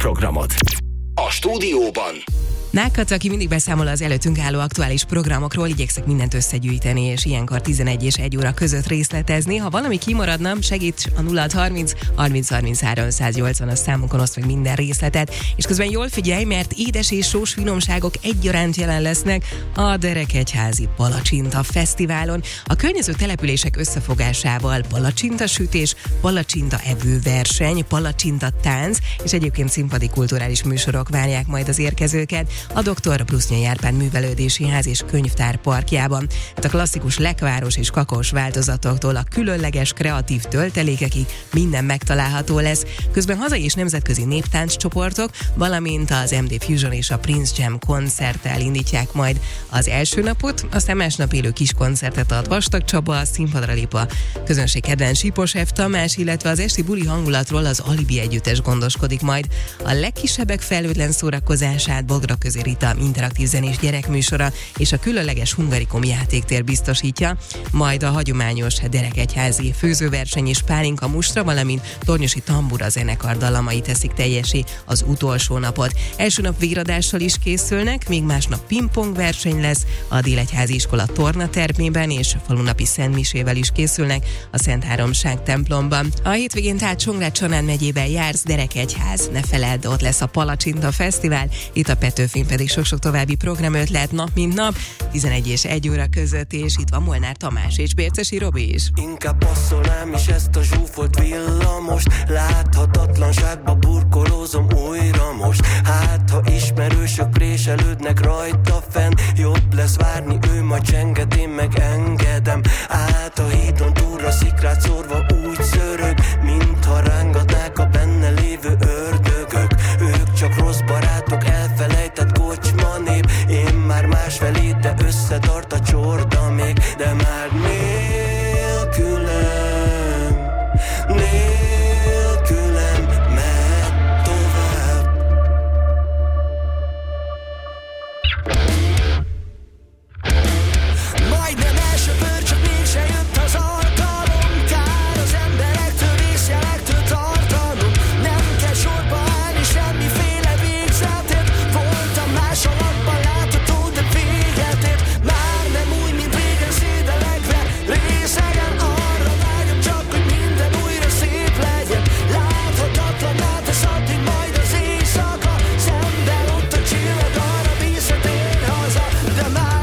programot. A stúdióban Nákat, aki mindig beszámol az előttünk álló aktuális programokról, igyekszek mindent összegyűjteni, és ilyenkor 11 és 1 óra között részletezni. Ha valami kimaradna, segíts a 0630 30 33 180 számunkon, oszt meg minden részletet. És közben jól figyelj, mert édes és sós finomságok egyaránt jelen lesznek a Derekegyházi Palacsinta Fesztiválon. A környező települések összefogásával palacsintasütés, palacsinta evőverseny, palacsinta tánc, és egyébként színpadi kulturális műsorok várják majd az érkezőket a Dr. Brusznyai Árpád Művelődési Ház és Könyvtár parkjában. Hát a klasszikus lekváros és kakaós változatoktól a különleges kreatív töltelékekig minden megtalálható lesz. Közben hazai és nemzetközi néptánccsoportok, valamint az MD Fusion és a Prince Jam koncerttel indítják majd az első napot, aztán másnap élő kis koncertet ad Vastag Csaba, a színpadra lép a közönség kedvenc Sipos F. Tamás, illetve az esti buli hangulatról az Alibi együttes gondoskodik majd. A legkisebbek felhőtlen szórakozását Bogra Közi Rita interaktív zenés gyerekműsora és a különleges Hungarikum játéktér biztosítja, majd a hagyományos Derekegyházi főzőverseny és pálinka mustra, valamint Tornyosi Tambura zenekar dallamai teszik teljesé az utolsó napot. Első nap véradással is készülnek, még másnap pingpong verseny lesz a Délegyházi Iskola tornatermében, és falunapi szentmisével is készülnek a Szent Háromság templomban. A hétvégén tehát Csongrád-Csanád megyében jársz, Derekegyház, ne feledd, ott lesz a Palacsinta Fesztivál, itt a Petőfin pedig sok-sok további program ötlet nap mint nap, 11 és 1 óra között, és itt van Molnár Tamás és Bércesi Robi is. Inkább passzolnám is ezt a zsúfolt villamost, láthatatlanságba burkolózom újra most. Hát ha ismerősök préselődnek rajta fenn, jobb lesz várni, ő majd csenget, én meg engedem. Át a hídon túlra szikrát szórva úgy szörög, mintha rángatnák a benne lévő ördögök. Ők csak rossz barátok, elfelejtett kocsmanép, én már másfelé, de összetart a csorda még, de már nélkülem megy tovább. Majdnem elsöpör, csak mégse jött az alkalom. Kár az emberektől, vészjelektől tartanom. Nem kell sorba állni semmiféle végzetért. Voltam más alapban látható, de véget ért. Már nem úgy, mint régen, szédelegve részegen. Arra vágyom csak, hogy minden újra szép legyen. Láthatatlanná tesz addig majd az éjszaka. Szemben ott a csillag, arra visszatér haza. De már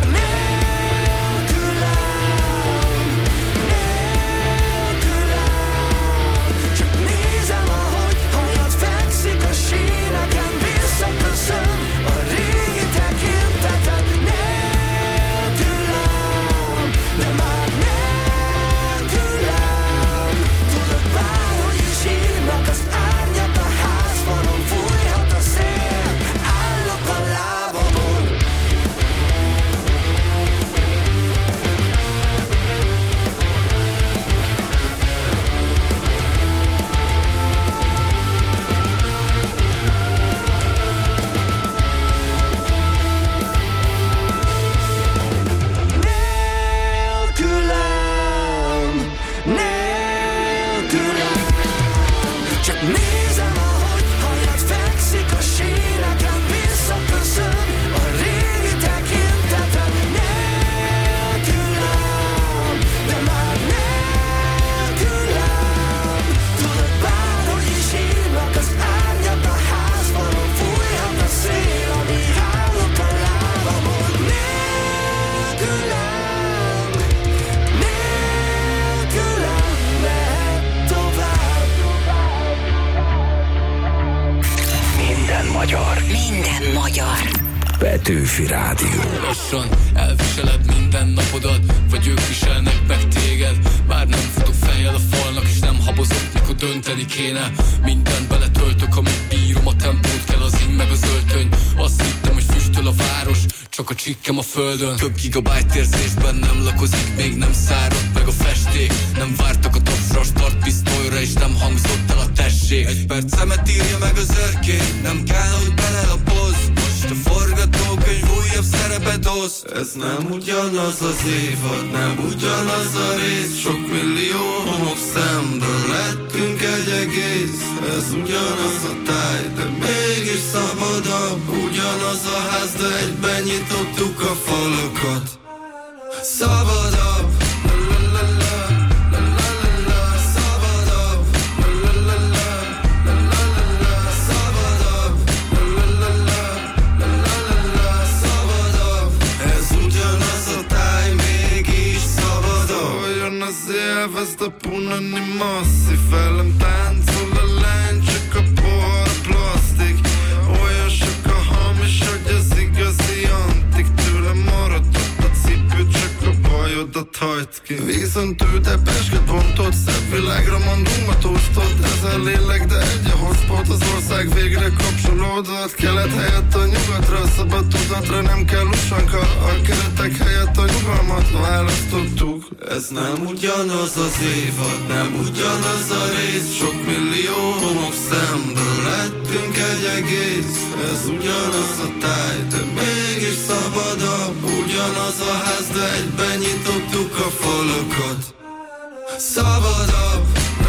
csak nézem, ahogy hajad fekszik a síneken. Visszaköszön a régi tekinteted nélkülem, de már nélkülem. Tudod, bárhogy is hívnak, az árnyak a házfalon. Fújhat a szél, állok a lábamon. Nélkülem, csak nézem, ahogy hajad fekszik a síneken. Visszaköszön a régi tekinteted nélkülem, de már nélkülem. Tudod, bárhogy is hívnak, az árnyak a házfalon. Fújhat a szél, amíg állok a lábamon. Nélkülem mehet tovább. minden magyar. Minden magyar. Petőfi Rádió. Lassan elviseled minden napodat, vagy ők viselnek meg téged. Bár nem futok fejjel a falnak, és nem habozok, mikor dönteni kéne. Mindent beletöltök, amit bírom, a tempót kell az ing meg az öltöny. Azt hittem, hogy füstöl a város, csak a csikkem a földön. Több gigabyte érzésben nem lakozik, még nem szárad meg a festék. Nem vártak a tapsra, start pisztolyra, és nem hangzott el a tessék. Egy percemet írja meg az örkény, nem kell, hogy belelapozz. Most a forgatókönyv újabb szerepet osz. Ez nem ugyanaz az évad, nem ugyanaz a rész. Sok millió homok szemből lettünk egy egész. Ez ugyanaz a táj, de mégis szabadabb. Ugyanaz a ház, de egyben nyitottuk a falakat. Szabadabb. Elveszd a punani masszív, velem táncol a lány, csak a pohar a plasztik. Olyan sok a hamis, hogy az igazi antik. Tőlem maradott a cipő, csak a bajodat hagyd ki. Viszont ő Depesket bontott, szebb világra mondunk a tosztot. Ez a lélek, de egy a hotspot. Az ország végre kapcsolódott. Kelet helyett a nyugatra, szabad tudatra. Nem kell usanka, a keretek helyett a nyugalmat választottuk. Ez nem ugyanaz az évad, nem ugyanaz a rész. Sok millió homok szemből lettünk egy egész. Ez ugyanaz a táj, de mégis szabadabb. Ugyanaz a ház, de egyben nyitottuk a falakat. Szabadabb.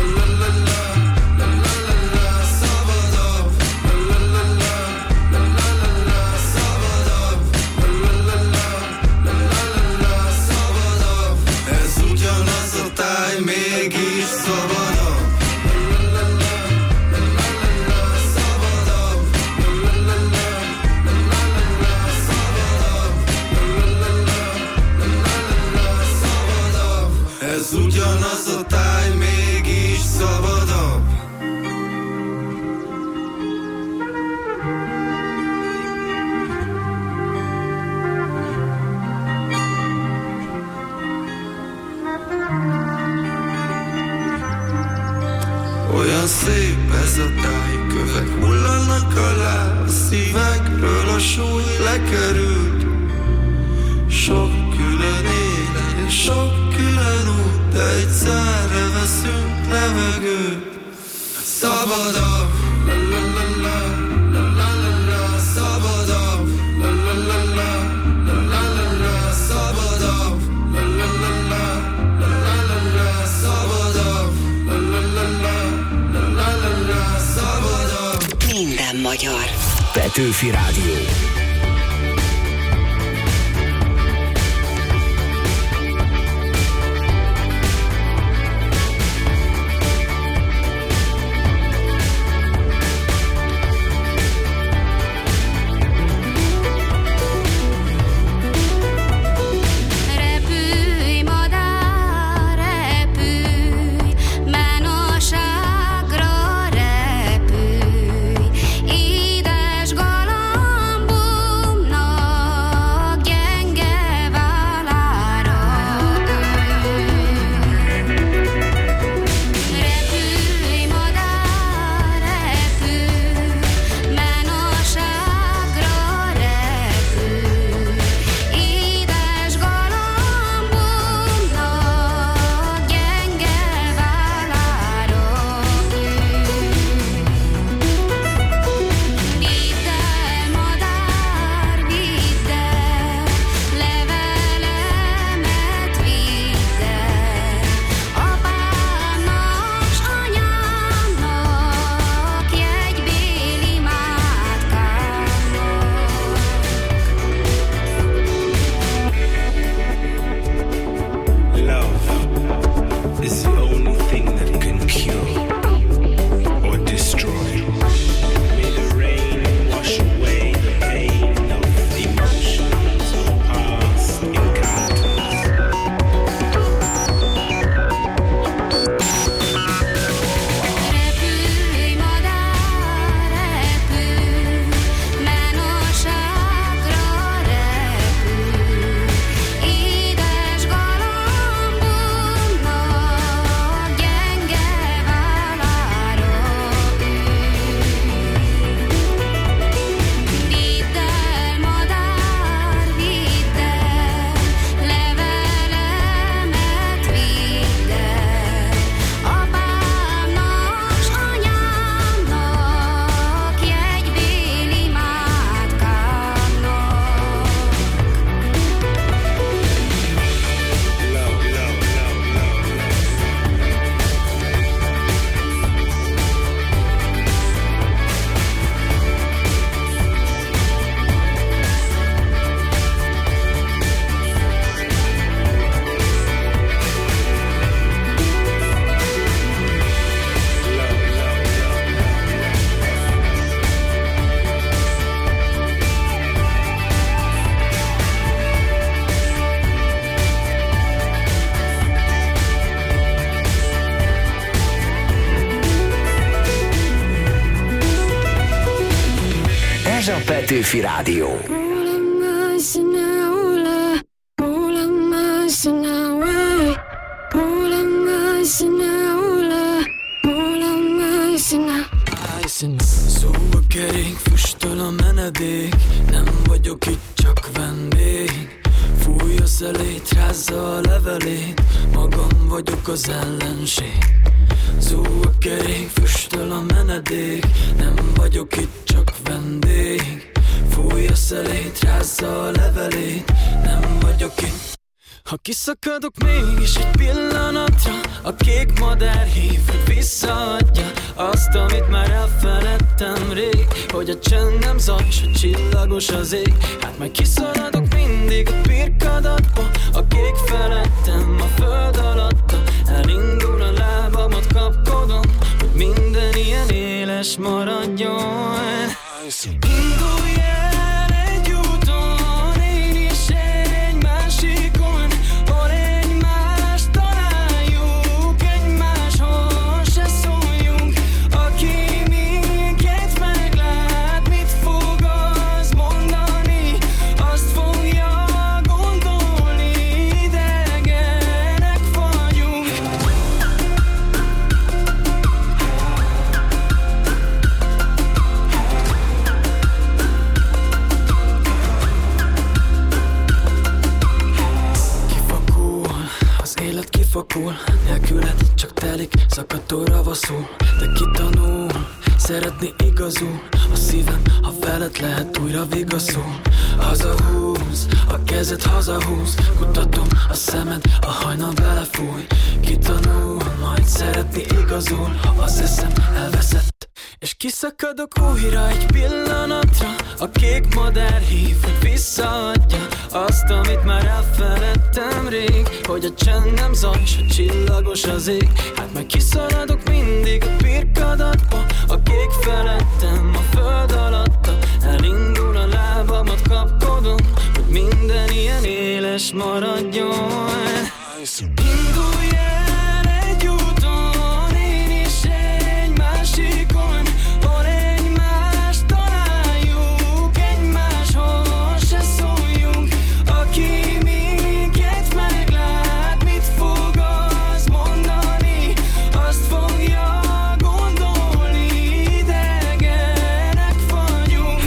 Mégis szabadabb. Ez ugyanaz a táj, mégis szabadabb. Olyan szép ez a táj, kövek hullanak alá, a szívekről a súly lekerült. Sok külön élet, sok külön út, de egyszerre veszünk levegőt. Szabadabb, la la la la, la la la la, szabadabb, la la la la, la la la la, szabadabb, la la la la, la la la la, szabadabb, la la la la. Minden magyar. Petőfi Rádió. Édes galambos Petőfi Rádió. Szóba kerék, füstöl a menedék, nem vagyok itt, csak vendég. Fúj a szelét, rázza a levelét, magam vagyok az ellenség. Szóba kerék, füstöl a menedék, nem vagyok itt, csak vendég. Fúj a szelét, rázza a levelét, nem vagyok itt. Ha kiszakadok mégis egy pillanatra, a kék madár hív, hogy visszaadja azt, amit már elfeledtem rég. Hogy a csend nem zaj, s a csillagos az ég. Hát majd kiszaladok mindig a pirkadatba, a kék felettem a föld alatta. Elindul a lábamat kapkodom, hogy minden ilyen éles maradjon. Indulj el egy úton, én is egy másikon, hol egymást találjuk, egymáshoz se szóljunk. Aki minket meglát, mit fog az mondani, azt fogja gondolni, idegenek vagyunk. Élet kifakul, nélküled csak telik, szakadtól ravaszul. De kitanul, szeretni igazul, a szívem, ha veled lehet újra vigaszul. Hazahúz, a kezed hazahúz, kutatom a szemed, a hajnal belefúj. Kitanul, majd szeretni igazul, ha az eszem elveszett. És kiszakadok újra egy pillanatra, a kék madár hív, hogy visszaadja azt, amit már elfeledtem rég. Hogy a csend nem zaj, s a csillagos az ég. Hát majd kiszaladok mindig a pirkadatba, a kék felettem a föld alatta. Elindul a lábamat kapkodom, hogy minden ilyen éles maradjon. Indulj el egy úton, én is egy másikon, hol egymást találjuk, egymáshoz se szóljunk. Aki minket meglát, mit fog az mondani, azt fogja gondolni, idegenek vagyunk.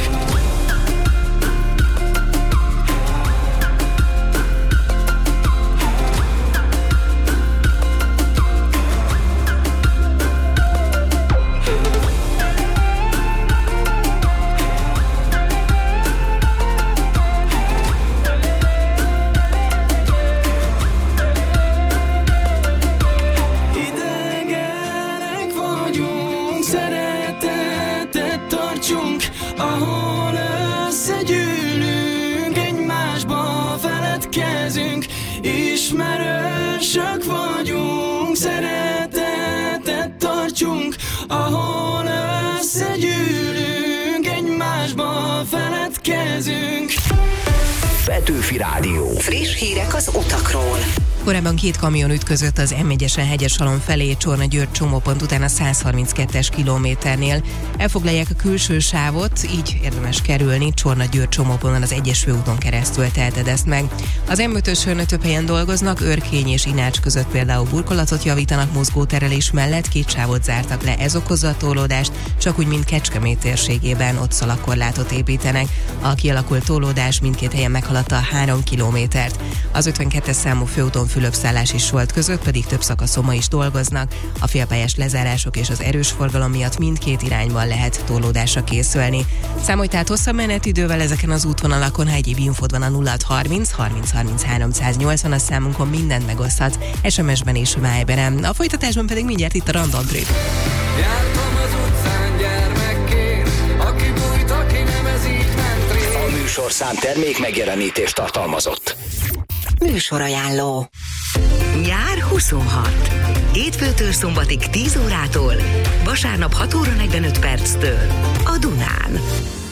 Idegenek vagyunk, szeretetet tartsunk, ahol összegyűlünk, egymásba feledkezünk. Ismerősök vagyunk, szeretetet tartsunk, ahol összegyűlünk, egymásba feledkezünk. Petőfi Rádió. Friss hírek az utakról. Korábban 2 kamion ütközött az M1-esen Hegyesalon felé Csorna-György csomópont után a 132-es kilométernél. Elfoglalják a külső sávot, így érdemes kerülni. Csorna-György csomóponton az 1-es főúton keresztül teheted ezt meg. Az M5-ösön több helyen dolgoznak, Örkény és Inács között például burkolatot javítanak mozgóterelés mellett, 2 sávot zártak le, ez okozza a torlódást, csak úgy, mint Kecskemét térségében, ott szalagkorlátot építenek. A kialakult torlódás mindkét helyen meghaladta a 3 kilométert. Az 52-es számú főúton Fülöp-Szállás és Solt között pedig több szakaszon ma is dolgoznak. A félpályás lezárások és az erős forgalom miatt mindkét irányban lehet torlódásra készülni. Számolj tehát hosszabb menetidővel ezeken az útvonalakon, ha egyéb infód van a 0630 30 33 180 as számunkon mindent megoszthatsz, SMS-ben és Viberen. A folytatásban pedig mindjárt itt a Random Trip. Jártam az utcán gyermekként, aki bújt, aki nem, ez így ment rég. A műsorszám termék megjelenítést tartalmazott. Műsorajánló. Nyár 26. Hétfőtől szombatig 10 órától, vasárnap 6 óra 45 perctől a Dunán.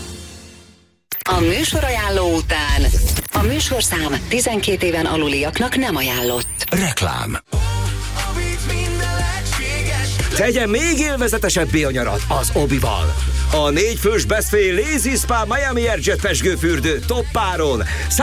A műsorajánló után a műsorszám 12 éven aluliaknak nem ajánlott. Reklám. Tegyen még élvezetesebbé a nyarat az Obival. A 4 fős Best Fay Lazy Spa Miami Airjet pezsgőfürdő toppáron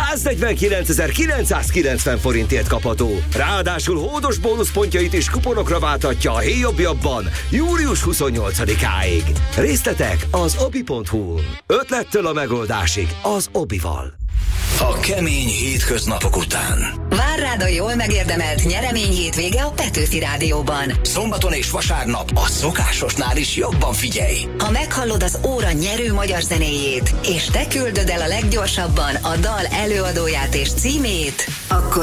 149.990 forintért kapható. Ráadásul hódos bónuszpontjait is kuponokra váltatja a Héjobbjabban július 28-áig. Részletek az obi.hu. Ötlettől a megoldásig az Obival. A kemény hétköznapok után. Vár rád a jól megérdemelt nyeremény hétvége a Petőfi Rádióban. Szombaton és vasárnap a szokásosnál is jobban figyelj. Ha meghallod az óra nyerő magyar zenéjét, és te küldöd el a leggyorsabban a dal előadóját és címét, akkor